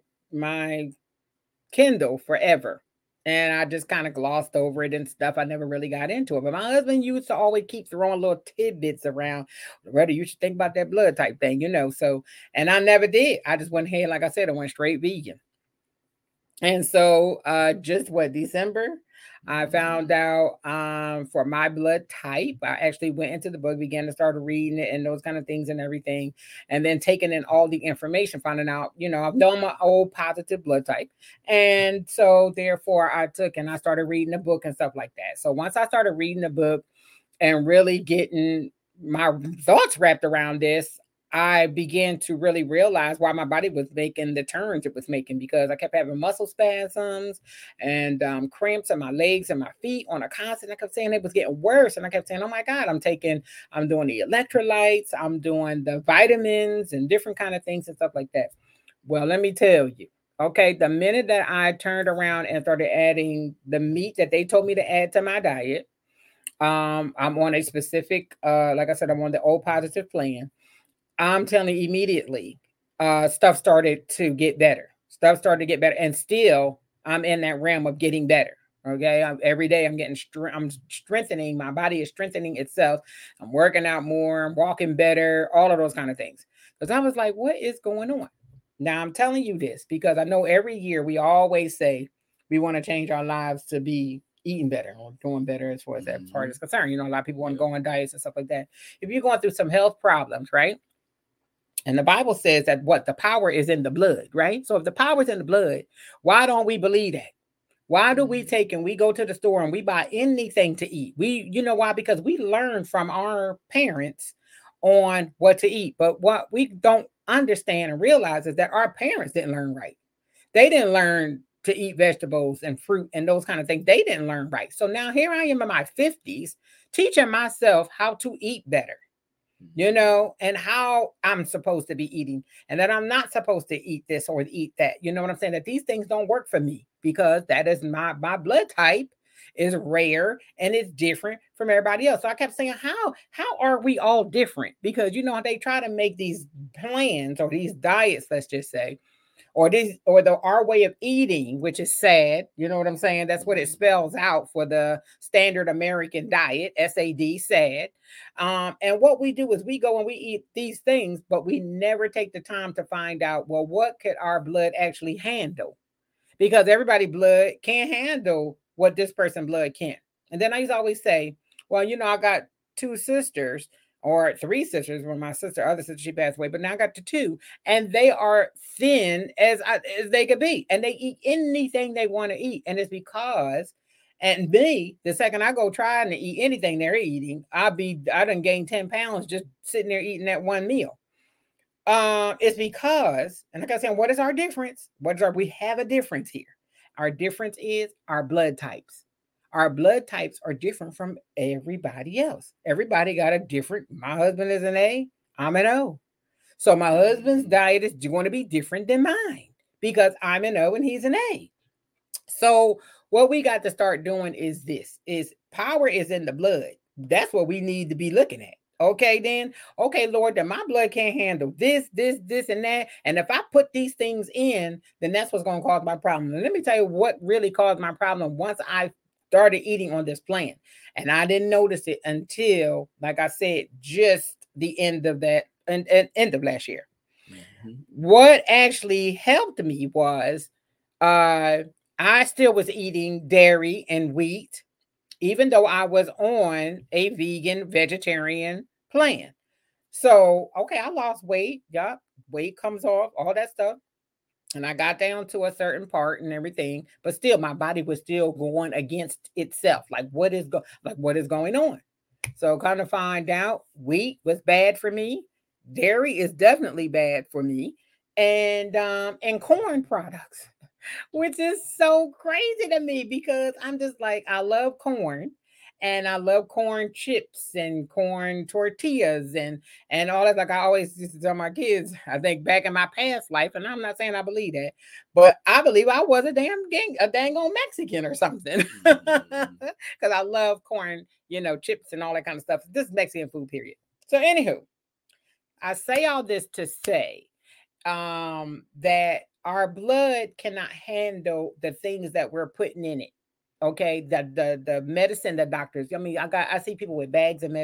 Kindle forever. And I just kind of glossed over it and stuff. I never really got into it. But my husband used to always keep throwing little tidbits around. Loretta, you should think about that blood type thing, So, and I never did. I just went ahead, like I said, I went straight vegan. And so December, I found out for my blood type. I actually went into the book, began to start reading it and those kind of things and everything. And then taking in all the information, finding out, I've known my old positive blood type. And so therefore I took and I started reading the book and stuff like that. So once I started reading the book and really getting my thoughts wrapped around this, I began to really realize why my body was making the turns it was making, because I kept having muscle spasms and cramps in my legs and my feet on a constant. I kept saying it was getting worse. And I kept saying, oh my God, I'm doing the electrolytes, I'm doing the vitamins and different kind of things and stuff like that. Well, let me tell you. Okay, the minute that I turned around and started adding the meat that they told me to add to my diet, I'm on a specific, like I said, I'm on the O positive plan. I'm telling you immediately, stuff started to get better. Stuff started to get better, and still I'm in that realm of getting better. Okay, every day I'm strengthening. My body is strengthening itself. I'm working out more. I'm walking better. All of those kind of things. Because I was like, what is going on? Now I'm telling you this because I know every year we always say we want to change our lives to be eating better or doing better as far as that part is concerned. You know, a lot of people want to go on diets and stuff like that. If you're going through some health problems, right? And the Bible says that the power is in the blood, right? So if the power is in the blood, why don't we believe that? Why do we take and we go to the store and we buy anything to eat? You know why? Because we learn from our parents on what to eat. But what we don't understand and realize is that our parents didn't learn right. They didn't learn to eat vegetables and fruit and those kind of things. They didn't learn right. So now here I am in my 50s teaching myself how to eat better. You know, and how I'm supposed to be eating, and that I'm not supposed to eat this or eat that. You know what I'm saying? That these things don't work for me because that is my blood type is rare and it's different from everybody else. So I kept saying, how are we all different? Because you know they try to make these plans or these diets, let's just say, or our way of eating, which is sad. You know what I'm saying? That's what it spells out for the standard American diet, SAD, sad. And what we do is we go and we eat these things, but we never take the time to find out, well, what could our blood actually handle? Because everybody blood can't handle what this person blood can't. And then I used to always say, well, you know, I got two sisters or three sisters. When my other sister, she passed away, but now I got the two, and they are thin as they could be, and they eat anything they want to eat, and it's because, and me, the second I go trying to eat anything they're eating, I done gained 10 pounds just sitting there eating that one meal. It's because, and like I said, what is our difference? We have a difference here. Our difference is our blood types. Our blood types are different from everybody else. Everybody got a different. My husband is an A, I'm an O. So my husband's diet is going to be different than mine because I'm an O and he's an A. So what we got to start doing is power is in the blood. That's what we need to be looking at. Okay, then. Okay, Lord, then my blood can't handle this, and that. And if I put these things in, then that's what's going to cause my problem. And let me tell you what really caused my problem once I started eating on this plan. And I didn't notice it until, like I said, just the end of that and end of last year. Mm-hmm. What actually helped me was I still was eating dairy and wheat, even though I was on a vegan, vegetarian plan. So, okay, I lost weight. Yup, weight comes off, all that stuff. And I got down to a certain part and everything, but still my body was still going against itself. Like what is going on? So kind of find out wheat was bad for me. Dairy is definitely bad for me. And corn products, which is so crazy to me because I'm just like, I love corn. And I love corn chips and corn tortillas and all that. Like I always used to tell my kids, I think back in my past life, and I'm not saying I believe that, but I believe I was a dang on Mexican or something. Because I love corn, you know, chips and all that kind of stuff. This is Mexican food, period. So anywho, I say all this to say that our blood cannot handle the things that we're putting in it. Okay, the medicine, the doctors. I mean, I see people with bags and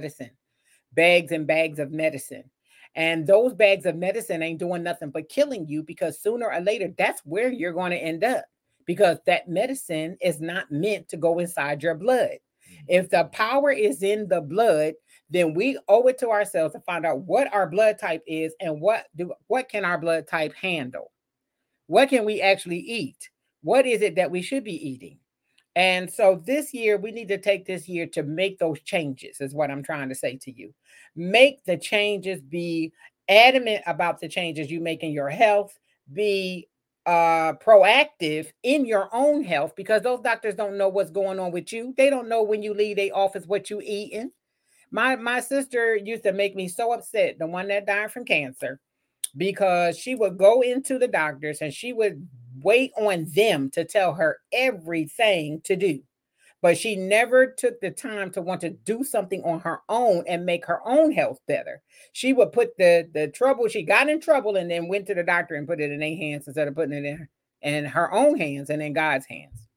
bags of medicine. And those bags of medicine ain't doing nothing but killing you because sooner or later, that's where you're going to end up because that medicine is not meant to go inside your blood. If the power is in the blood, then we owe it to ourselves to find out what our blood type is and what can our blood type handle? What can we actually eat? What is it that we should be eating? And so this year, we need to take this year to make those changes, is what I'm trying to say to you. Make the changes, be adamant about the changes you make in your health, be proactive in your own health, because those doctors don't know what's going on with you. They don't know when you leave their office what you eating. My sister used to make me so upset, the one that died from cancer, because she would go into the doctors and she would wait on them to tell her everything to do. But she never took the time to want to do something on her own and make her own health better. She would put the trouble, she got in trouble and then went to the doctor and put it in their hands instead of putting it in her own hands and in God's hands.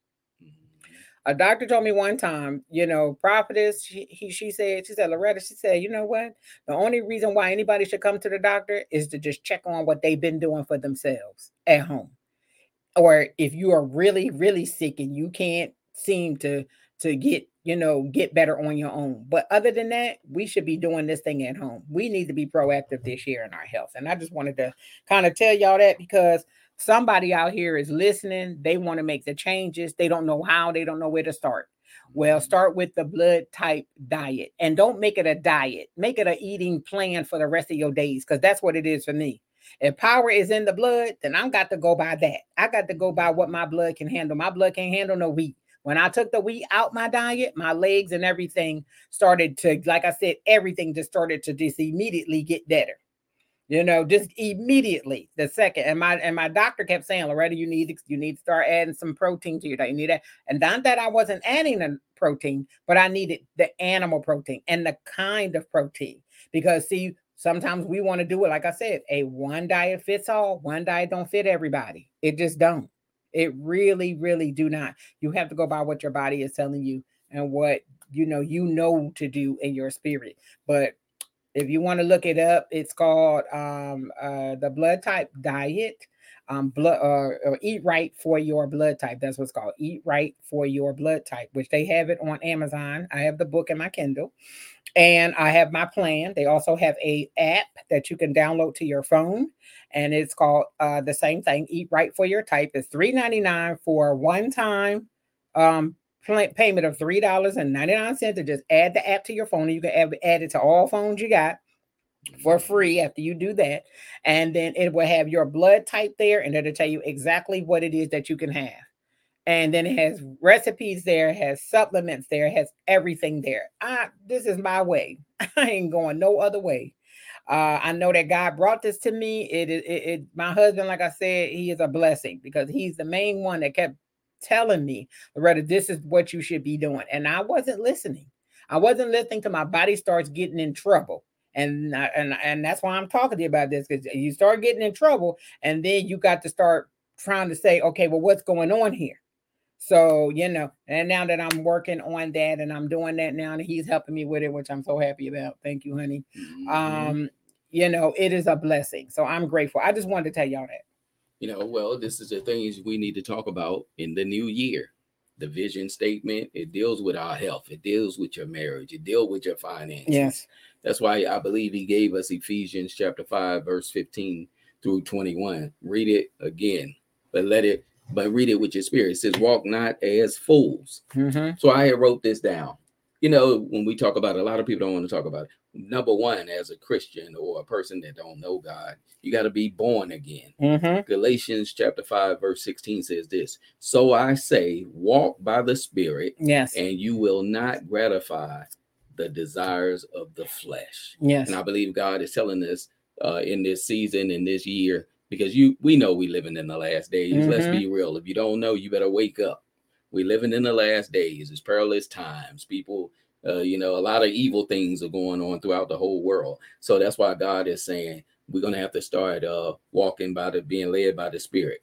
A doctor told me one time, prophetess, she said, Loretta, she said, you know what? The only reason why anybody should come to the doctor is to just check on what they've been doing for themselves at home. Or if you are really, really sick and you can't seem to get better on your own. But other than that, we should be doing this thing at home. We need to be proactive this year in our health. And I just wanted to kind of tell y'all that, because somebody out here is listening. They want to make the changes. They don't know how. They don't know where to start. Well, start with the blood type diet, and don't make it a diet. Make it an eating plan for the rest of your days, because that's what it is for me. If power is in the blood, then I've got to go by that. I got to go by what my blood can handle. My blood can't handle no wheat. When I took the wheat out my diet, my legs and everything started to, like I said, everything just started to just immediately get better. Just immediately the second. And my doctor kept saying, Loretta, you need to start adding some protein to your diet. You need that. And not that I wasn't adding the protein, but I needed the animal protein and the kind of protein. Because see, sometimes we want to do it, like I said, a one diet fits all. One diet don't fit everybody. It just don't. It really, really do not. You have to go by what your body is telling you and what you know to do in your spirit. But if you want to look it up, it's called the blood type diet. Eat right for your blood type. That's what's called. Eat right for your blood type, which they have it on Amazon. I have the book in my Kindle, and I have my plan. They also have a app that you can download to your phone, and it's called the same thing. Eat right for your type. It's $3.99 for a one-time payment of $3.99 to just add the app to your phone. And you can add it to all phones you got for free after you do that. And then it will have your blood type there, and it'll tell you exactly what it is that you can have. And then it has recipes there, it has supplements there, it has everything there. This is my way. I ain't going no other way. I know that God brought this to me. My husband, like I said, he is a blessing, because he's the main one that kept telling me, Loretta, this is what you should be doing. And I wasn't listening. I wasn't listening till my body starts getting in trouble. And that's why I'm talking to you about this, because you start getting in trouble, and then you got to start trying to say, okay, well, what's going on here? So, and now that I'm working on that, and I'm doing that now, and he's helping me with it, which I'm so happy about. Thank you, honey. Mm-hmm. It is a blessing. So I'm grateful. I just wanted to tell y'all that. Well, this is the things we need to talk about in the new year. The vision statement, it deals with our health. It deals with your marriage. It deals with your finances. Yes. That's why I believe he gave us Ephesians chapter 5, verse 15 through 21. Read it again, but read it with your spirit. It says, walk not as fools. Mm-hmm. So I wrote this down. When we talk about it, a lot of people don't want to talk about it. Number one, as a Christian or a person that don't know God, you got to be born again. Mm-hmm. Galatians chapter 5, verse 16 says this. So I say, walk by the Spirit, yes, and you will not gratify the desires of the flesh. Yes. And I believe God is telling us in this season, in this year, because we know we living in the last days. Mm-hmm. Let's be real. If you don't know, you better wake up. We living in the last days. It's perilous times. People, a lot of evil things are going on throughout the whole world. So that's why God is saying we're going to have to start walking being led by the Spirit.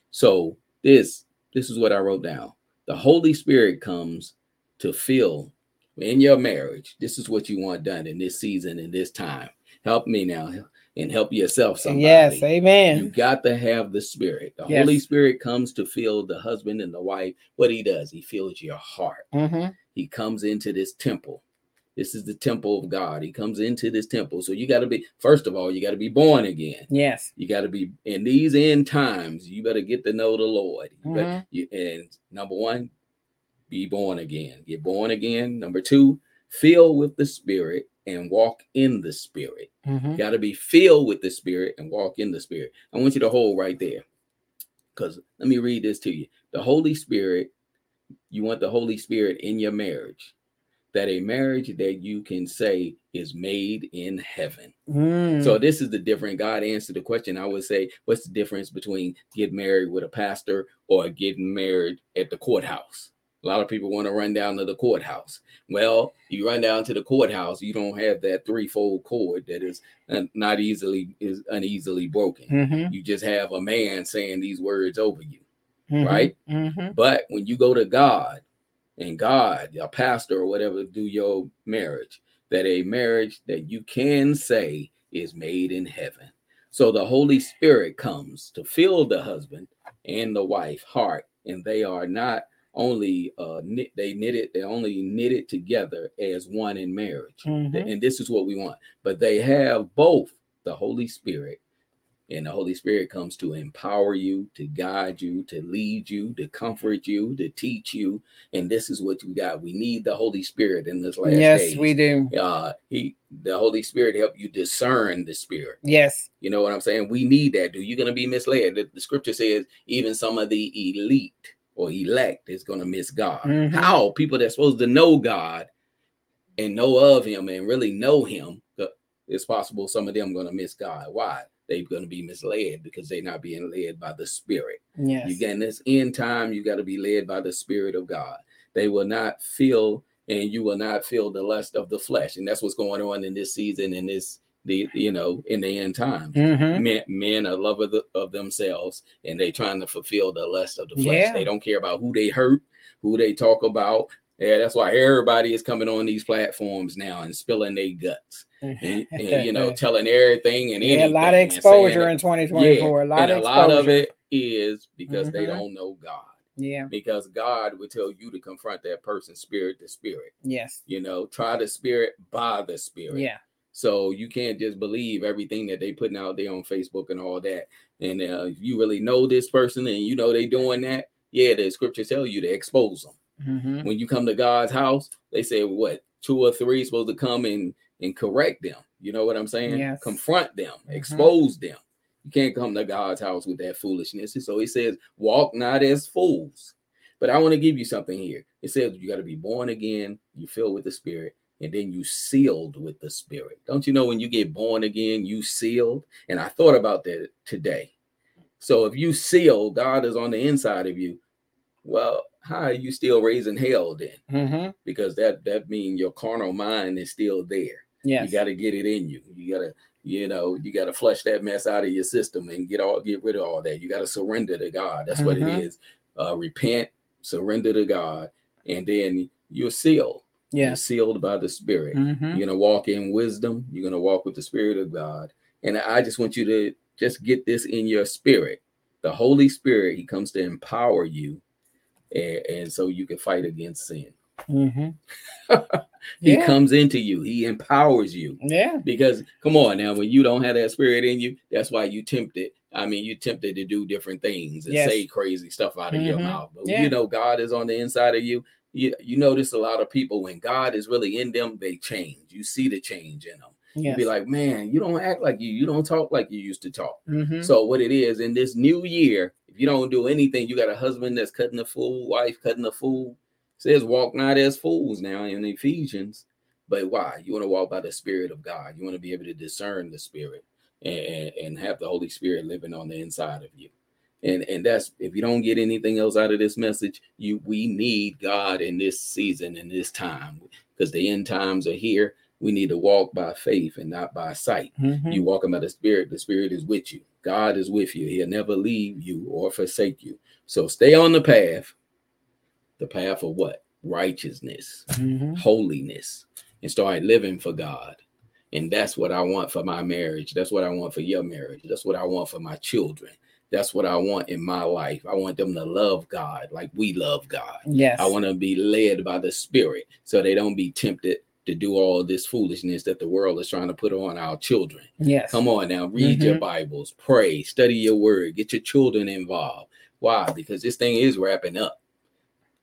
So this is what I wrote down. The Holy Spirit comes to fill in your marriage. This is what you want done in this season, in this time. Help me now and help yourself, somebody. Yes, amen. You got to have the Spirit. The yes. Holy Spirit comes to fill the husband and the wife. What he does, he fills your heart. Mm-hmm. He comes into this temple. This is the temple of God. He comes into this temple. So you got to be, first of all, you got to be born again. Yes. You got to be, in these end times, you better get to know the Lord. Mm-hmm. And number one, be born again. Get born again. Number 2, fill with the Spirit and walk in the Spirit. You got to be filled with the Spirit and walk in the Spirit. I want you to hold right there, because let me read this to you. The Holy Spirit, you want the Holy Spirit in your marriage, that a marriage that you can say is made in heaven. So this is the difference. God answered the question. I would say, what's the difference between getting married with a pastor or getting married at the courthouse? A lot of people want to run down to the courthouse. Well, you run down to the courthouse, you don't have that threefold cord that is uneasily broken. You just have a man saying these words over you, right? But when you go to God, and God, your pastor or whatever, do your marriage, that a marriage that you can say is made in heaven. So the Holy Spirit comes to fill the husband and the wife heart, and they are not only they only knitted together as one in marriage. And this is what we want. But they have both the Holy Spirit, and the Holy Spirit comes to empower you, to guide you, to lead you, to comfort you, to teach you. And this is what you got. We need the Holy Spirit in this last days. Yes, we do. The Holy Spirit help you discern the Spirit. Yes. You know what I'm saying? We need that. You're going to be misled. The scripture says even some of the elite or elect is going to miss God. How? People that's supposed to know God and know of him and really know him, it's possible some of them are going to miss God. Why? They're going to be misled because they're not being led by the Spirit. Yes. You get in this end time, you got to be led by the Spirit of God. They will not feel, and you will not feel the lust of the flesh. And that's what's going on in this season, in in the end times. Men are lovers of themselves, and they trying to fulfill the lust of the flesh. Yeah. They don't care about who they hurt, who they talk about. Yeah, that's why everybody is coming on these platforms now and spilling their guts and telling everything and anything. A lot of exposure in 2024. A lot of it is because they don't know God. Yeah. Because God would tell you to confront that person spirit to spirit. Yes. Try the Spirit by the Spirit. Yeah. So you can't just believe everything that they putting out there on Facebook and all that. And if you really know this person and they doing that, the scripture tell you to expose them. When you come to God's house, they say 2 or 3 supposed to come and correct them. You know what I'm saying? Yes. Confront them, expose them. You can't come to God's house with that foolishness. And so he says, walk not as fools. But I want to give you something here. It says you got to be born again, you filled with the Spirit, and then you sealed with the Spirit. Don't you know when you get born again, you sealed? And I thought about that today. So if you seal, God is on the inside of you. Well, how are you still raising hell then? Because that means your carnal mind is still there. Yes. You got to get it in you. You got to, you got to flush that mess out of your system and get rid of all that. You got to surrender to God. That's what it is. Repent, surrender to God, and then you're sealed. Yeah. You're sealed by the Spirit. You're going to walk in wisdom. You're going to walk with the Spirit of God. And I just want you to just get this in your spirit. The Holy Spirit, he comes to empower you. And so you can fight against sin. He comes into you. He empowers you. Yeah. Because come on now, when you don't have that Spirit in you, that's why you tempted. I mean, you tempted to do different things and say crazy stuff out of your mouth. But God is on the inside of you. You notice a lot of people, when God is really in them, they change. You see the change in them. You'd be like, man, you don't act like you don't talk like you used to talk. So what it is in this new year, if you don't do anything, you got a husband that's cutting a fool, wife cutting a fool. It says walk not as fools now in Ephesians. But why? You want to walk by the Spirit of God. You want to be able to discern the Spirit and have the Holy Spirit living on the inside of you. And that's, if you don't get anything else out of this message, we need God in this season, in this time, because the end times are here. We need to walk by faith and not by sight. You walking by the Spirit is with you. God is with you. He'll never leave you or forsake you. So stay on the path of what? Righteousness, holiness, and start living for God. And that's what I want for my marriage. That's what I want for your marriage. That's what I want for my children. That's what I want in my life. I want them to love God like we love God. Yes. I want to be led by the Spirit so they don't be tempted to do all this foolishness that the world is trying to put on our children. Yes. Come on now, read your Bibles, pray, study your word, get your children involved. Why? Because this thing is wrapping up.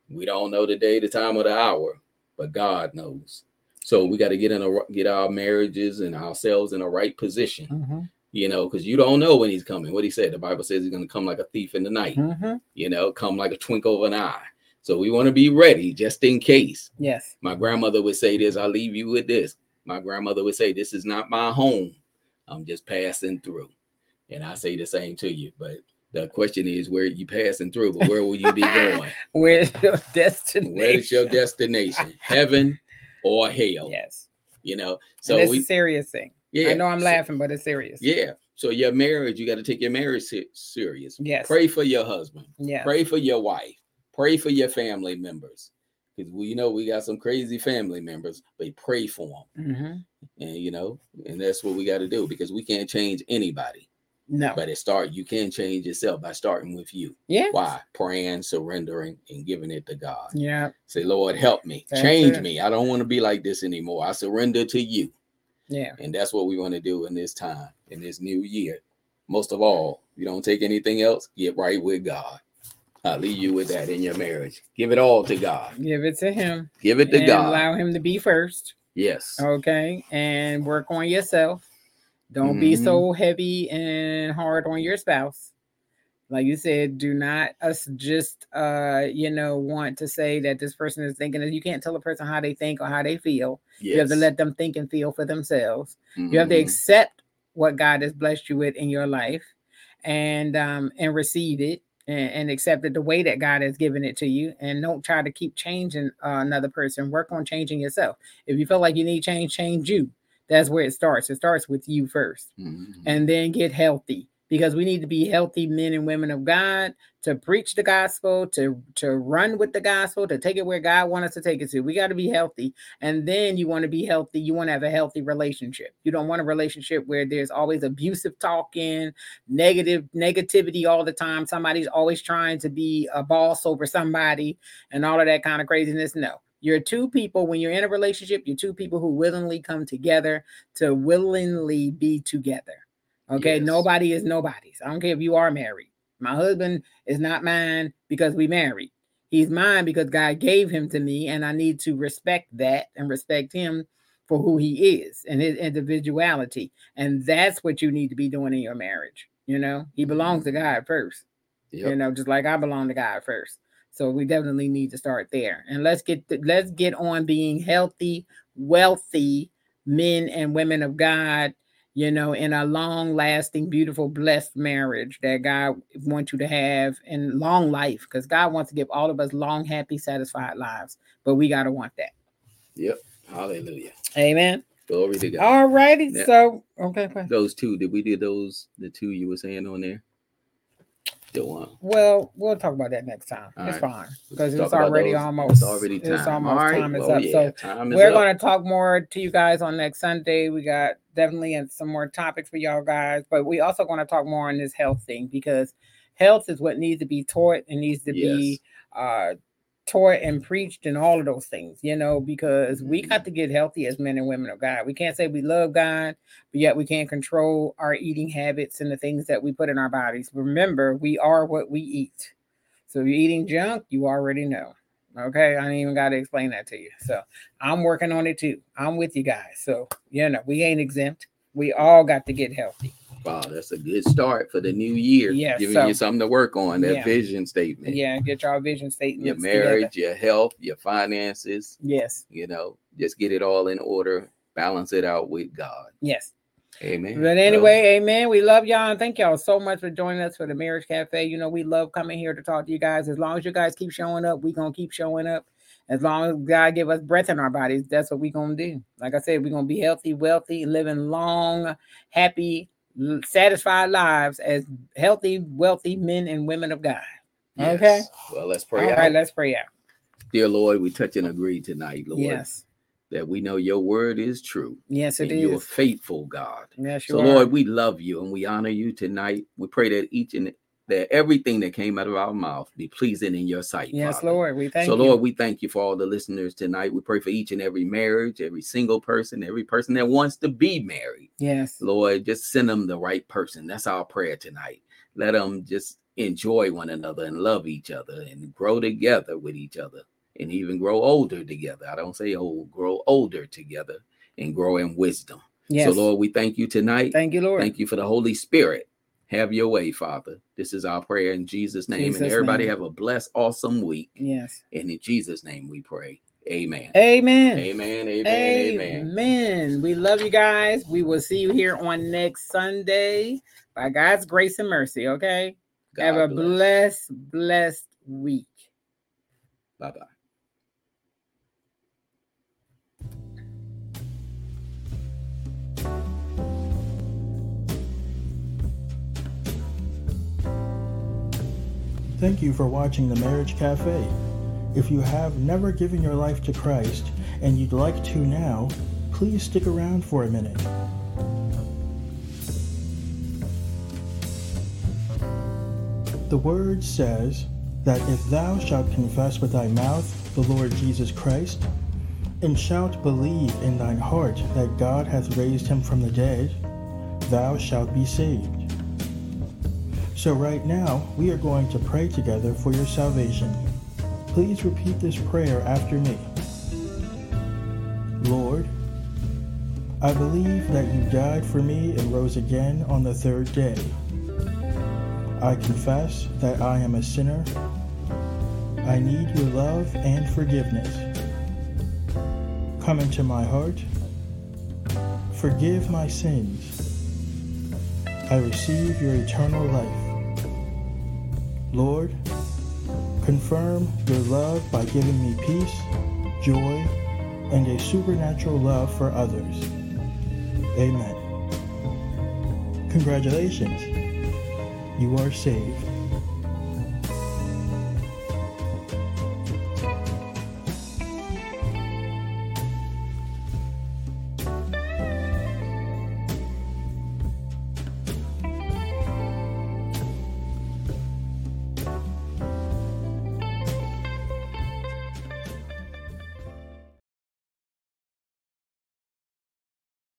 We don't know the day, the time, or the hour, but God knows. So we got to get our marriages and ourselves in a right position, because you don't know when he's coming. What he said, the Bible says he's going to come like a thief in the night, come like a twinkle of an eye. So we want to be ready just in case. Yes. My grandmother would say this. I'll leave you with this. My grandmother would say, this is not my home. I'm just passing through. And I say the same to you. But the question is, where are you passing through? But where will you be going? Where's your destination? Where is your destination? Heaven or hell? Yes. So it's a serious thing. Yeah. I know I'm laughing, but it's serious. Yeah. So your marriage, you got to take your marriage serious. Yes. Pray for your husband. Yeah. Pray for your wife. Pray for your family members. Because we got some crazy family members, but pray for them. And, and that's what we got to do, because we can't change anybody. No. But you can change yourself by starting with you. Yeah. Why? Praying, surrendering, and giving it to God. Yeah. Say, Lord, help me. Change me. I don't want to be like this anymore. I surrender to you. Yeah. And that's what we want to do in this time, in this new year. Most of all, you don't take anything else, get right with God. I'll leave you with that in your marriage. Give it all to God. Give it to him. Give it to God. Allow him to be first. Yes. Okay. And work on yourself. Don't be so heavy and hard on your spouse. Like you said, do not just want to say that this person is thinking that you can't tell a person how they think or how they feel. Yes. You have to let them think and feel for themselves. You have to accept what God has blessed you with in your life and receive it. And accept it the way that God has given it to you, and don't try to keep changing another person. Work on changing yourself. If you feel like you need change you. That's where it starts. It starts with you first, and then get healthy, because we need to be healthy men and women of God to preach the gospel, to run with the gospel, to take it where God wants us to take it to. We got to be healthy, and then you want to be healthy. You want to have a healthy relationship. You don't want a relationship where there's always abusive talking, negativity all the time. Somebody's always trying to be a boss over somebody and all of that kind of craziness. No. You're two people, when you're in a relationship, you're two people who willingly come together to willingly be together. Okay. Yes. Nobody is nobody's. I don't care if you are married. My husband is not mine because we married. He's mine because God gave him to me, and I need to respect that and respect him for who he is and his individuality. And that's what you need to be doing in your marriage. He belongs to God first, just like I belong to God first. So we definitely need to start there. And let's get on being healthy, wealthy men and women of God, in a long-lasting, beautiful, blessed marriage that God wants you to have, in long life, because God wants to give all of us long, happy, satisfied lives. But we got to want that. Yep. Hallelujah. Amen. Glory to God. All righty. Yeah. So, okay. Those two, did we do the two you were saying on there? Well, we'll talk about that next time. It's fine, because it's already time. It's almost time is up. So we're going to talk more to you guys on next Sunday. We got definitely some more topics for y'all guys, but we also going to talk more on this health thing, because health is what needs to be taught and needs to be taught and preached and all of those things, because we got to get healthy as men and women of God. We can't say we love God, but yet we can't control our eating habits and the things that we put in our bodies. Remember, we are what we eat. So if you're eating junk, you already know. Okay, I ain't even got to explain that to you. So I'm working on it too. I'm with you guys. So, we ain't exempt. We all got to get healthy. Wow, that's a good start for the new year. Yeah, giving you something to work on, that vision statement. Yeah, get your vision statement. Your marriage, your health, your finances. Yes. Just get it all in order. Balance it out with God. Yes. Amen. But anyway, amen. We love y'all, and thank y'all so much for joining us for the Marriage Cafe. We love coming here to talk to you guys. As long as you guys keep showing up, we're going to keep showing up. As long as God give us breath in our bodies, that's what we're going to do. Like I said, we're going to be healthy, wealthy, living long, happy, satisfied lives as healthy, wealthy men and women of God. Yes. Okay. Well, let's pray out. All right, let's pray out. Dear Lord, we touch and agree tonight, Lord. Yes. That we know your word is true. Yes, it is. You're faithful, God. Yes, you are. So, Lord, we love you and we honor you tonight. We pray that everything that came out of our mouth be pleasing in your sight. Yes, Father. Lord, we thank you. So, Lord, we thank you for all the listeners tonight. We pray for each and every marriage, every single person, every person that wants to be married. Yes. Lord, just send them the right person. That's our prayer tonight. Let them just enjoy one another and love each other and grow together with each other and even grow older together. I don't say old, grow older together and grow in wisdom. Yes. So, Lord, we thank you tonight. Thank you, Lord. Thank you for the Holy Spirit. Have your way, Father. This is our prayer in Jesus' name. And everybody have a blessed, awesome week. Yes. And in Jesus' name we pray. Amen. Amen. Amen. Amen. Amen. Amen. We love you guys. We will see you here on next Sunday by God's grace and mercy. Okay. God have a bless. blessed week. Bye-bye. Thank you for watching The Marriage Cafe. If you have never given your life to Christ and you'd like to now, please stick around for a minute. The word says that if thou shalt confess with thy mouth the Lord Jesus Christ, and shalt believe in thine heart that God hath raised him from the dead, thou shalt be saved. So right now, we are going to pray together for your salvation. Please repeat this prayer after me. Lord, I believe that you died for me and rose again on the third day. I confess that I am a sinner. I need your love and forgiveness. Come into my heart. Forgive my sins. I receive your eternal life. Lord, confirm your love by giving me peace, joy, and a supernatural love for others. Amen. Congratulations. You are saved.